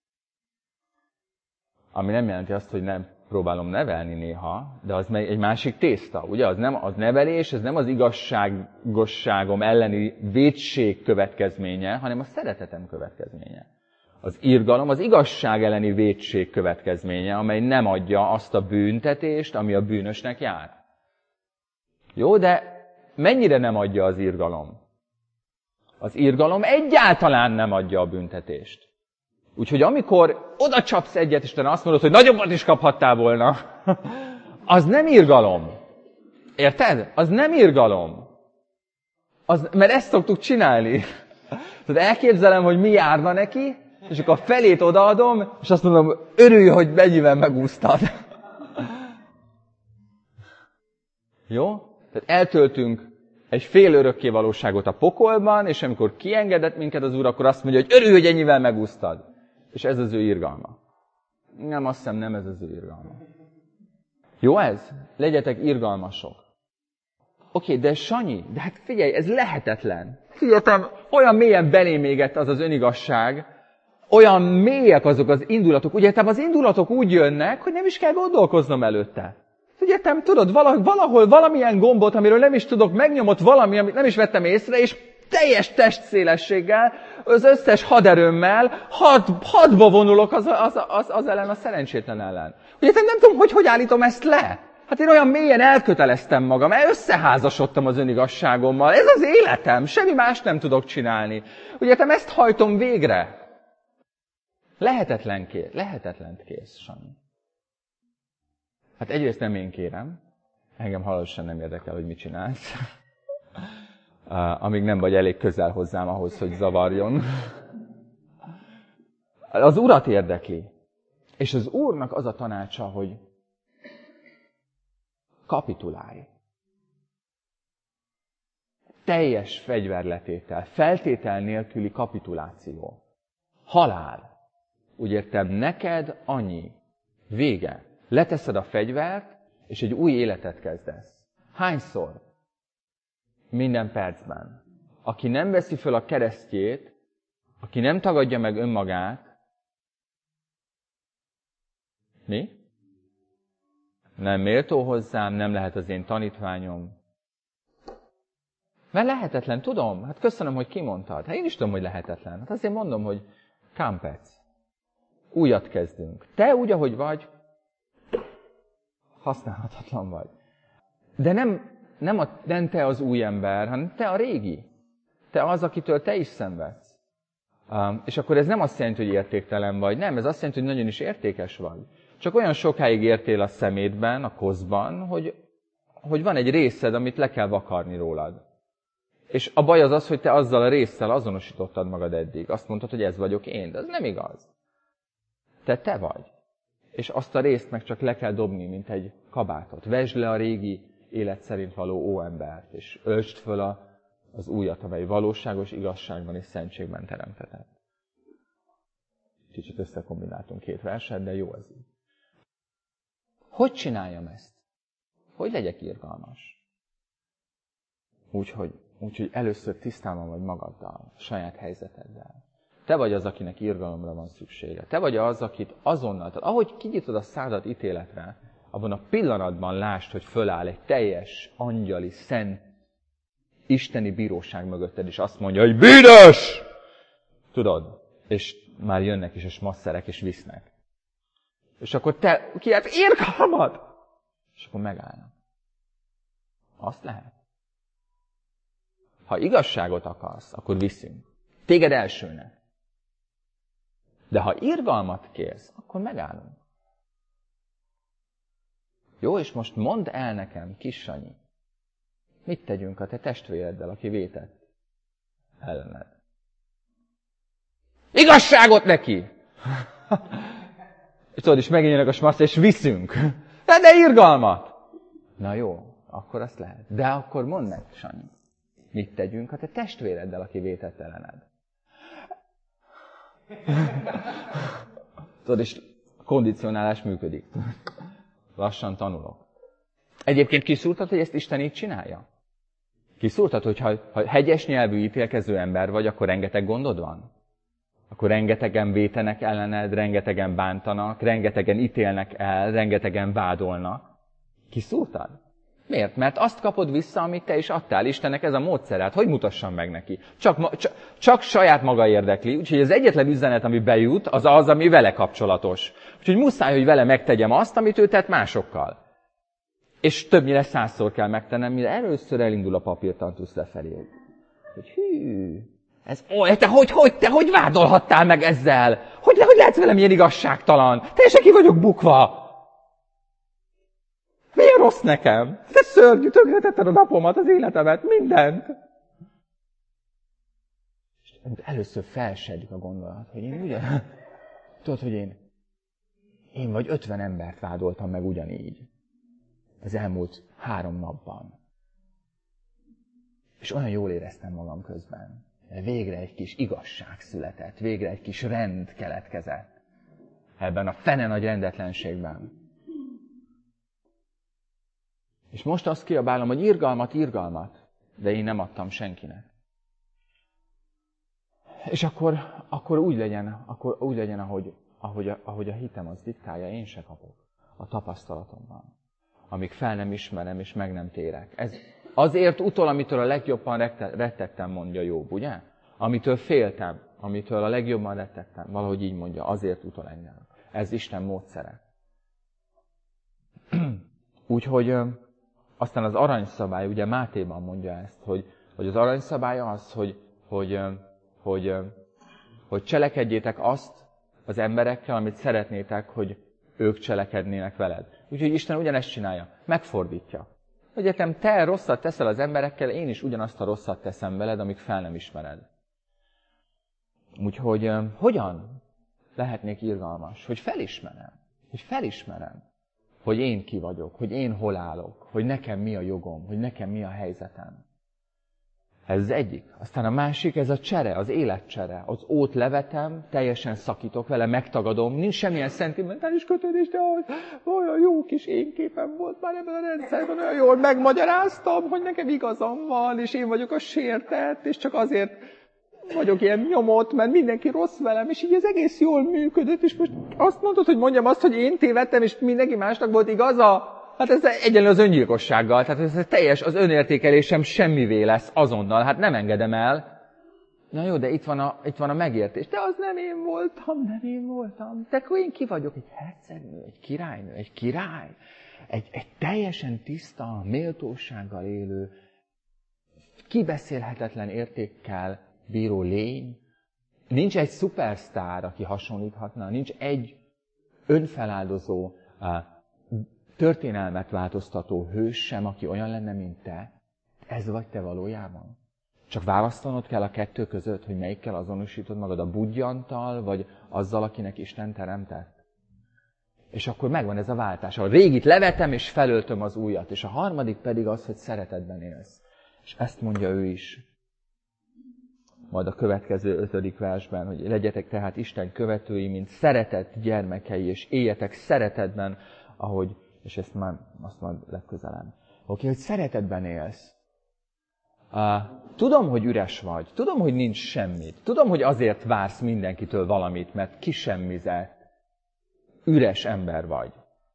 Ami nem jelenti azt, hogy nem próbálom nevelni néha, de az egy másik tészta, ugye? Az nevelés, ez nem az igazságosságom elleni vétség következménye, hanem a szeretetem következménye. Az irgalom az igazság elleni vétség következménye, amely nem adja azt a büntetést, ami a bűnösnek jár. Jó, de mennyire nem adja az irgalom? Az irgalom egyáltalán nem adja a büntetést. Úgyhogy amikor oda csapsz egyet, és te azt mondod, hogy nagyobbat is kaphattál volna, az nem irgalom. Érted? Az nem irgalom. Mert ezt szoktuk csinálni. Tehát elképzelem, hogy mi járna neki, és akkor a felét odaadom, és azt mondom, örülj, hogy mennyivel megúsztad. Jó? Tehát eltöltünk egy fél örökké valóságot a pokolban, és amikor kiengedett minket az Úr, akkor azt mondja, hogy örülj, hogy ennyivel megúsztad. És ez az ő irgalma. Nem, azt hiszem, nem ez az ő irgalma. Jó ez? Legyetek irgalmasok. Oké, de Sanyi, de hát figyelj, ez lehetetlen. Figyeltem, olyan mélyen belém égett az önigazság, olyan mélyek azok az indulatok. Ugye az indulatok úgy jönnek, hogy nem is kell gondolkoznom előtte. Figyeltem, tudod, valahol valamilyen gombot, amiről nem is tudok, megnyomott valami, amit nem is vettem észre, és teljes testszélességgel, az összes haderőmmel, hadba vonulok az ellen, a szerencsétlen ellen. Ugye nem tudom, hogy állítom ezt le. Hát én olyan mélyen elköteleztem magam, összeházasodtam az önigazságommal. Ez az életem, semmi más nem tudok csinálni. Ugye ezt hajtom végre. Lehetetlen kész, Sanyi. Hát egyrészt nem én kérem, engem haladosan nem érdekel, hogy mit csinálsz. Amíg nem vagy elég közel hozzám ahhoz, hogy zavarjon. Az Urat érdekli. És az Úrnak az a tanácsa, hogy kapitulálj. Teljes fegyverletétel, feltétel nélküli kapituláció. Halál. Úgy értem, neked annyi. Vége. Leteszed a fegyvert, és egy új életet kezdesz. Hányszor? Minden percben. Aki nem veszi föl a keresztjét, aki nem tagadja meg önmagát, mi? Nem méltó hozzám, nem lehet az én tanítványom. Mert lehetetlen, tudom. Hát köszönöm, hogy kimondtad. Hát én is tudom, hogy lehetetlen. Hát azért mondom, hogy kámpec. Újat kezdünk. Te úgy, ahogy vagy, használhatatlan vagy. De nem te az új ember, hanem te a régi. Te az, akitől te is szenvedsz. És akkor ez nem azt jelenti, hogy értéktelen vagy. Nem, ez azt jelenti, hogy nagyon is értékes vagy. Csak olyan sokáig értél a szemétben, a koszban, hogy van egy részed, amit le kell vakarni rólad. És a baj az, hogy te azzal a résszel azonosítottad magad eddig. Azt mondtad, hogy ez vagyok én, de ez nem igaz. Te vagy. És azt a részt meg csak le kell dobni, mint egy kabátot. Vesd le a régi élet szerint való óembert, és öltsd föl az újat, amely valóságos igazságban és szentségben teremtetett. Kicsit összekombináltunk két verset, de jó ez így. Hogy csináljam ezt? Hogy legyek irgalmas? Úgyhogy először tisztában vagy magaddal, a saját helyzeteddel. Te vagy az, akinek irgalomra van szüksége. Te vagy az, akit azonnal, tehát ahogy kinyitod a szádat ítéletre, abban a pillanatban lásd, hogy föláll egy teljes, angyali, szent, isteni bíróság mögötted, és azt mondja, hogy bűnös! Tudod? És már jönnek is a smasszerek, és visznek. És akkor te kiáltsz irgalmat! És akkor megállnak. Azt lehet. Ha igazságot akarsz, akkor viszünk. Téged elsőnek. De ha irgalmat kérsz, akkor megállunk. Jó, és most mondd el nekem, kis Sanyi, mit tegyünk a te testvéreddel, aki vétett ellened? Igazságot neki! És tudod, és megint jönnek a smasz, és viszünk. De irgalmat! Na jó, akkor azt lehet. De akkor mondd meg, Sanyi, mit tegyünk a te testvéreddel, aki vétett ellened? Tudod, és a kondicionálás működik. Lassan tanulok. Egyébként kiszúrtad, hogy ezt Isten így csinálja? Kiszúrtad, hogy ha hegyes nyelvű ítélkező ember vagy, akkor rengeteg gondod van? akkor rengetegen vétenek ellened, rengetegen bántanak, rengetegen ítélnek el, rengetegen vádolnak. Kiszúrtad? Miért? Mert azt kapod vissza, amit te is adtál. Istennek ez a módszerát. Hogy mutassam meg neki? Csak saját maga érdekli. Úgyhogy az egyetlen üzenet, ami bejut, az az, ami vele kapcsolatos. Úgyhogy muszáj, hogy vele megtegyem azt, amit ő tett másokkal. És többnyire 100-szor kell megtennem, mire először elindul a papírtantusz lefelé. Hogy hű, te hogy vádolhattál meg ezzel? Hogy lehetsz velem ilyen igazságtalan? Teljesen ki vagyok bukva. Milyen rossz nekem? Te szörnyű, tönkretetted a napomat, az életemet, mindent. És először felsedik a gondolat, hogy én ugye... Tudod, hogy én vagy 50 embert vádoltam meg ugyanígy. Az elmúlt 3 napban. És olyan jól éreztem magam közben. Végre egy kis igazság született, végre egy kis rend keletkezett. Ebben a fene nagy rendetlenségben. És most azt kiabálom, hogy irgalmat, de én nem adtam senkinek. És akkor úgy legyen, ahogy a hitem az diktálja, én se kapok a tapasztalatomban. Amíg fel nem ismerem és meg nem térek. Ez azért utol, amitől a legjobban rettegtem, mondja Jobb, ugye? Amitől féltem, amitől a legjobban rettegtem, valahogy így mondja, azért utol engem. Ez Isten módszere. Úgyhogy aztán az aranyszabály, ugye Mátéban mondja ezt, hogy az aranyszabály az, hogy cselekedjétek azt az emberekkel, amit szeretnétek, hogy ők cselekednének veled. Úgyhogy Isten ugyanezt csinálja, megfordítja. Egyetem, te rosszat teszel az emberekkel, én is ugyanazt a rosszat teszem veled, amíg fel nem ismered. Úgyhogy hogyan lehetnék irgalmas? Hogy felismerem, hogy én ki vagyok, hogy én hol állok, hogy nekem mi a jogom, hogy nekem mi a helyzetem. Ez az egyik. Aztán a másik, ez a csere, az életcsere. Az ót levetem, teljesen szakítok vele, megtagadom, nincs semmilyen szentimentális kötődés, de olyan jó kis én képem volt már ebben a rendszerben, olyan jól megmagyaráztam, hogy nekem igazam van, és én vagyok a sértett, és csak azért vagyok ilyen nyomott, mert mindenki rossz velem, és így ez egész jól működött, és most azt mondod, hogy mondjam azt, hogy én tévedtem, és mindenki másnak volt igaza? Hát ez egyenlő az öngyilkossággal, tehát ez teljes, az önértékelésem semmivé lesz azonnal, hát nem engedem el. Na jó, de itt van a megértés. De az nem én voltam. De akkor én ki vagyok? Egy hercegnő, egy királynő, egy király. Egy teljesen tiszta, méltósággal élő, kibeszélhetetlen értékkel bíró lény. Nincs egy szupersztár, aki hasonlíthatna, nincs egy önfeláldozó, történelmet változtató hős sem, aki olyan lenne, mint te. Ez vagy te valójában. Csak választanod kell a kettő között, hogy melyikkel azonosítod magad, a budjantal, vagy azzal, akinek Isten teremtett. És akkor megvan ez a váltás. A régit levetem, és felöltöm az újat. És a harmadik pedig az, hogy szeretetben élsz. És ezt mondja ő is. Majd a következő 5. versben, hogy legyetek tehát Isten követői, mint szeretett gyermekei, és éljetek szeretetben, ahogy, és ezt már legközelebb. Oké, hogy szeretetben élsz. Tudom, hogy üres vagy. Tudom, hogy nincs semmit. Tudom, hogy azért vársz mindenkitől valamit, mert kisemmizett, üres ember vagy.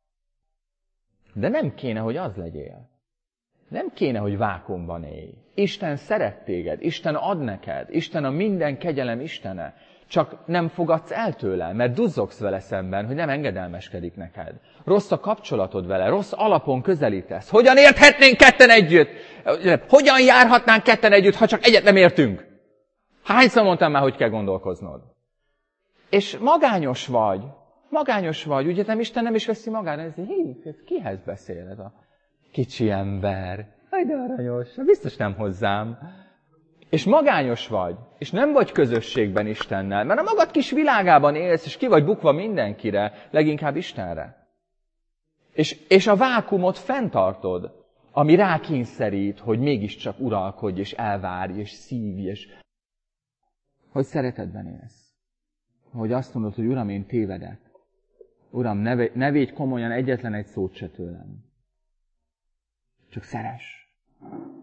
De nem kéne, hogy az legyél. Nem kéne, hogy vákuumban élj. Isten szeret téged, Isten ad neked, Isten a minden kegyelem Istene. Csak nem fogadsz el tőle, mert duzzogsz vele szemben, hogy nem engedelmeskedik neked. Rossz a kapcsolatod vele, rossz alapon közelítesz. Hogyan érthetnénk ketten együtt? Hogyan járhatnánk ketten együtt, ha csak egyet nem értünk? Hányszor mondtam már, hogy kell gondolkoznod? És magányos vagy, ugye nem Isten nem is veszi magára, ez kihez beszél ez a kicsi ember? Aj, de aranyos, biztos nem hozzám. És magányos vagy, és nem vagy közösségben Istennel, mert a magad kis világában élsz, és ki vagy bukva mindenkire, leginkább Istenre. És a vákuumot fenntartod, ami rákényszerít, hogy mégiscsak uralkodj, és elvárj, és szívj, és hogy szeretetben élsz. Hogy azt mondod, hogy Uram, én tévedek. Uram, ne védj komolyan egyetlen egy szót se tőlem. Csak szeress.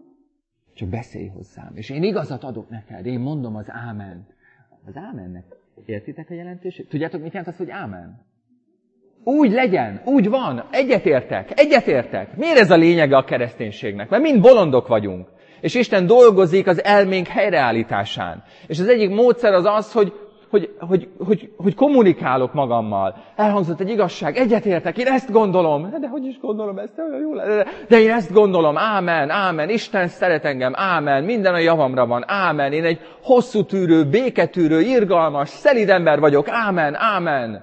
Csak beszélj hozzám. És én igazat adok neked. Én mondom az áment. Az ámennek Értitek a jelentését? Tudjátok, mit jelent az, hogy ámen? Úgy legyen, úgy van, egyetértek. Miért ez a lényege a kereszténységnek? Mert mind bolondok vagyunk. És Isten dolgozik az elménk helyreállításán. És az egyik módszer az az, hogy kommunikálok magammal. Elhangzott egy igazság, egyetértek, én ezt gondolom. De hogy is gondolom ezt? Olyan jól. De én ezt gondolom, ámen, Isten szeret engem, ámen, minden a javamra van, ámen. Én egy hosszú tűrő, béketűrő, irgalmas, szelíd ember vagyok, ámen.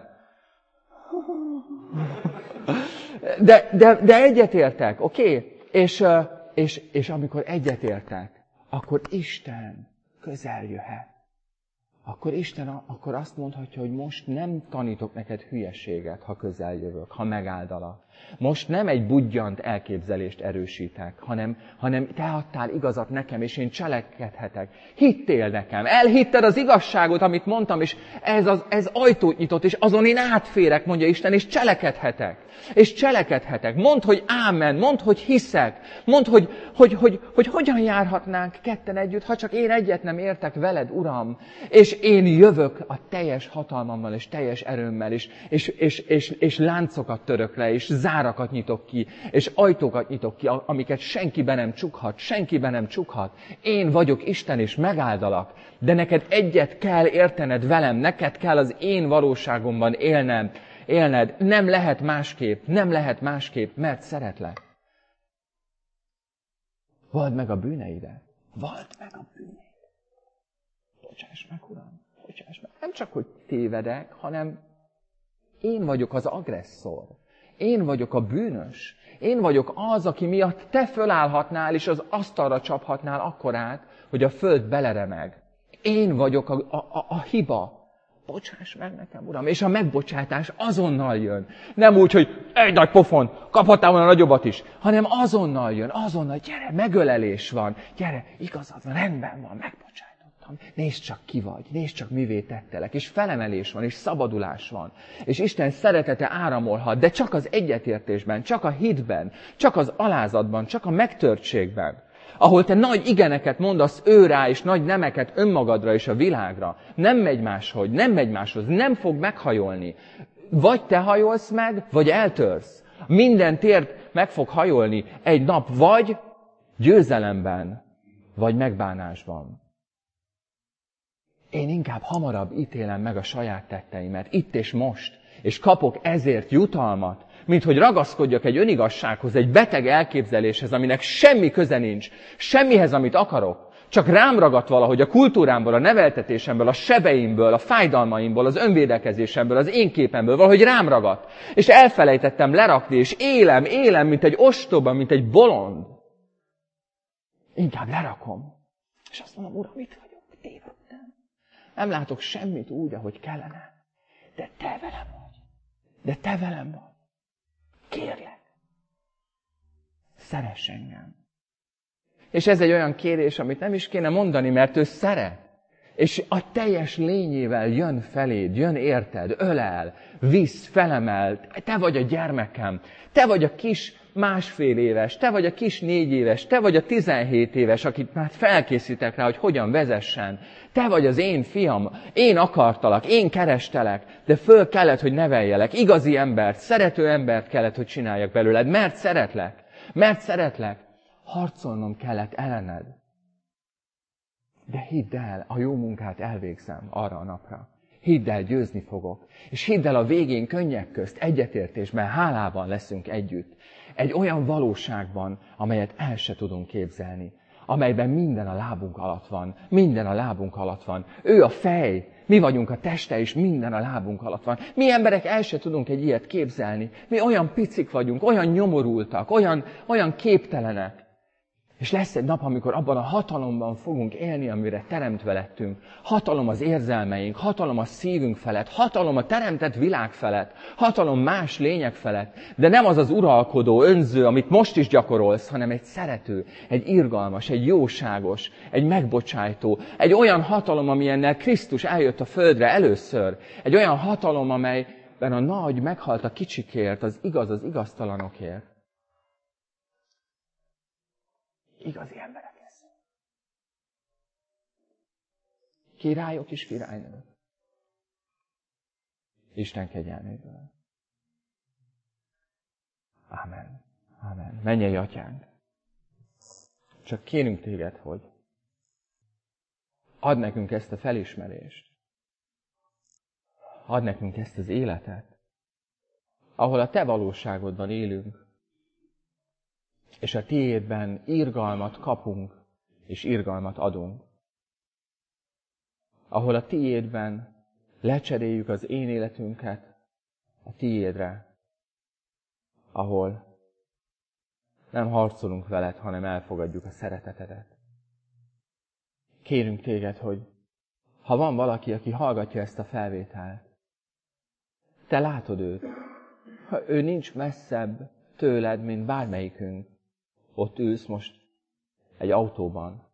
De egyetértek, oké? És amikor egyetértek, akkor Isten közel jöhet. Akkor Isten akkor azt mondhatja, hogy most nem tanítok neked hülyeséget, ha közel jövök, ha megáldalak. Most nem egy budjant elképzelést erősítek, hanem te adtál igazat nekem, és én cselekedhetek. Hittél nekem, elhitted az igazságot, amit mondtam, és ez ajtót nyitott, és azon én átférek, mondja Isten, és cselekedhetek. Mondd, hogy ámen, mondd, hogy hiszek, mondd, hogy hogyan járhatnánk ketten együtt, ha csak én egyet nem értek veled, Uram, és én jövök a teljes hatalmammal, és teljes erőmmel, és láncokat török le, és zárakat nyitok ki, és ajtókat nyitok ki, amiket senki be nem csukhat. Én vagyok Isten, és megáldalak, de neked egyet kell értened velem, neked kell az én valóságomban élned. Nem lehet másképp, mert szeretlek. Vald meg a bűneidet. Bocsáss meg, Uram, bocsáss meg. Nem csak, hogy tévedek, hanem én vagyok az agresszor. Én vagyok a bűnös. Én vagyok az, aki miatt te fölállhatnál, és az asztalra csaphatnál akkorát, hogy a föld beleremeg. Én vagyok a hiba. Bocsáss meg nekem, Uram. És a megbocsátás azonnal jön. Nem úgy, hogy egy nagy pofon, kaphattál volna nagyobbat is, hanem azonnal jön, gyere, megölelés van, gyere, igazad van, rendben van, megbocsájtottam. Nézd csak ki vagy, nézd csak mivé tettelek, és felemelés van, és szabadulás van. És Isten szeretete áramolhat, de csak az egyetértésben, csak a hitben, csak az alázatban, csak a megtörtségben. Ahol te nagy igeneket mondasz ő rá, és nagy nemeket önmagadra és a világra. Nem megy máshoz, nem fog meghajolni. Vagy te hajolsz meg, vagy eltörsz. Minden térd meg fog hajolni egy nap, vagy győzelemben, vagy megbánásban. Én inkább hamarabb ítélem meg a saját tetteimet, itt és most, és kapok ezért jutalmat, mint hogy ragaszkodjak egy önigazsághoz, egy beteg elképzeléshez, aminek semmi köze nincs, semmihez, amit akarok, csak rám ragadt valahogy a kultúrámból, a neveltetésemből, a sebeimből, a fájdalmaimból, az önvédekezésemből, az én képemből, valahogy rám ragadt. És elfelejtettem lerakni, és élem, mint egy ostoba, mint egy bolond. Inkább lerakom. És azt mondom, Uram, itt vagyok, tévedtem. Nem látok semmit úgy, ahogy kellene. De te velem vagy. Kérlek, szeress engem. És ez egy olyan kérés, amit nem is kéne mondani, mert ő szeret. És a teljes lényével jön feléd, jön érted, ölel, visz, felemel. Te vagy a gyermekem, te vagy a kis 1,5 éves, te vagy a kis 4 éves, te vagy a 17 éves, akit már felkészítek rá, hogy hogyan vezessen. Te vagy az én fiam, én akartalak, én kerestelek, de föl kellett, hogy neveljelek. Igazi embert, szerető embert kellett, hogy csináljak belőled, mert szeretlek. Harcolnom kellett ellened. De hidd el, a jó munkát elvégzem arra a napra. Hidd el, győzni fogok. És hidd el, a végén könnyek közt, egyetértésben, hálában leszünk együtt. Egy olyan valóságban, amelyet el se tudunk képzelni. Amelyben minden a lábunk alatt van. Ő a fej, mi vagyunk a teste, és minden a lábunk alatt van. Mi emberek el se tudunk egy ilyet képzelni. Mi olyan picik vagyunk, olyan nyomorultak, olyan képtelenek. És lesz egy nap, amikor abban a hatalomban fogunk élni, amire teremtve lettünk. Hatalom az érzelmeink, hatalom a szívünk felett, hatalom a teremtett világ felett, hatalom más lények felett. De nem az az uralkodó, önző, amit most is gyakorolsz, hanem egy szerető, egy irgalmas, egy jóságos, egy megbocsájtó. Egy olyan hatalom, amilyennel Krisztus eljött a földre először. Egy olyan hatalom, amelyben a nagy meghalt a kicsikért, az igaztalanokért. Igazi emberek leszünk. Királyok és királynők. Isten kegyelméből. Ámen. Ámen. Mennyei Atyánk, csak kérünk téged, hogy add nekünk ezt a felismerést. Add nekünk ezt az életet, ahol a te valóságodban élünk, és a tiédben irgalmat kapunk, és irgalmat adunk. Ahol a tiédben lecseréljük az én életünket a tiédre, ahol nem harcolunk veled, hanem elfogadjuk a szeretetedet. Kérünk téged, hogy ha van valaki, aki hallgatja ezt a felvételt, te látod őt. Ha ő nincs messzebb tőled, mint bármelyikünk, ott ülsz most egy autóban,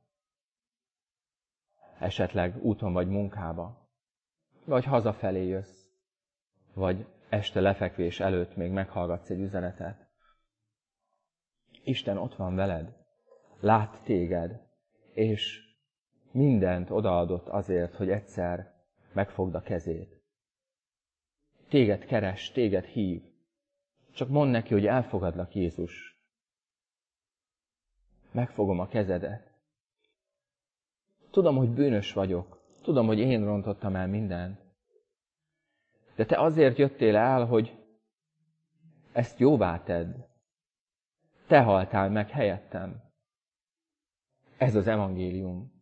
esetleg úton vagy munkába, vagy hazafelé jössz, vagy este lefekvés előtt még meghallgatsz egy üzenetet. Isten ott van veled, lát téged, és mindent odaadott azért, hogy egyszer megfogd a kezét. Téged keres, téged hív. Csak mondd neki, hogy elfogadlak, Jézus. Megfogom a kezedet. Tudom, hogy bűnös vagyok. Tudom, hogy én rontottam el mindent. De te azért jöttél el, hogy ezt jóvá tedd. Te haltál meg helyettem. Ez az evangélium.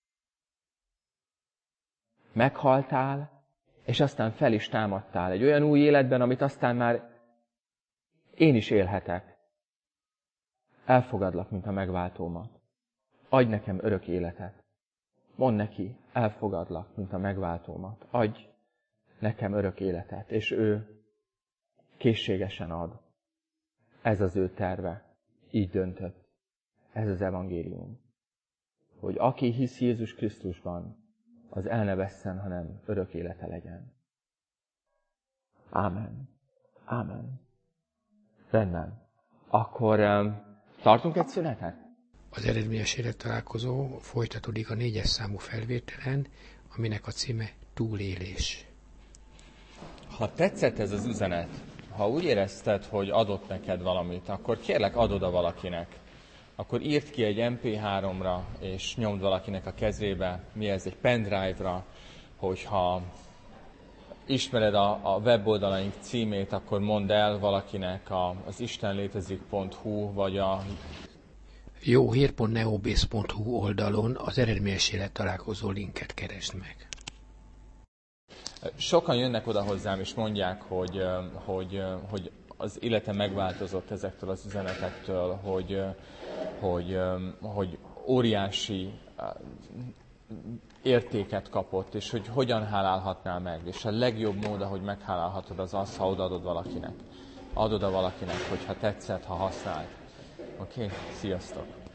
Meghaltál, és aztán fel is támadtál egy olyan új életben, amit aztán már én is élhetek. Elfogadlak, mint a megváltómat. Adj nekem örök életet. Mondd neki, elfogadlak, mint a megváltómat. Adj nekem örök életet. És ő készségesen ad. Ez az ő terve. Így döntött. Ez az evangélium. Hogy aki hisz Jézus Krisztusban, az el ne vesszen, hanem örök élete legyen. Ámen. Ámen. Rendben. Akkor tartunk egy szünetet? Az eredményes élettalálkozó folytatódik a 4-es számú felvételen, aminek a címe Túlélés. Ha tetszett ez az üzenet, ha úgy érezted, hogy adott neked valamit, akkor kérlek, add oda valakinek. Akkor írd ki egy MP3-ra, és nyomd valakinek a kezébe, mi ez, egy pendrive-ra, hogyha ismered a weboldalaink címét, akkor mondd el valakinek az istenlétezik.hu, vagy a jóhír.neobész.hu oldalon az eredményes élettalálkozó linket keresd meg. Sokan jönnek oda hozzám, és mondják, hogy az életem megváltozott ezektől az üzenetektől, hogy óriási értéket kapott, és hogy hogyan hálálhatnál meg. És a legjobb mód, ahogy meghálálhatod, az, ha odaadod valakinek. Add oda valakinek, hogyha tetszett, ha használt. Oké? Sziasztok!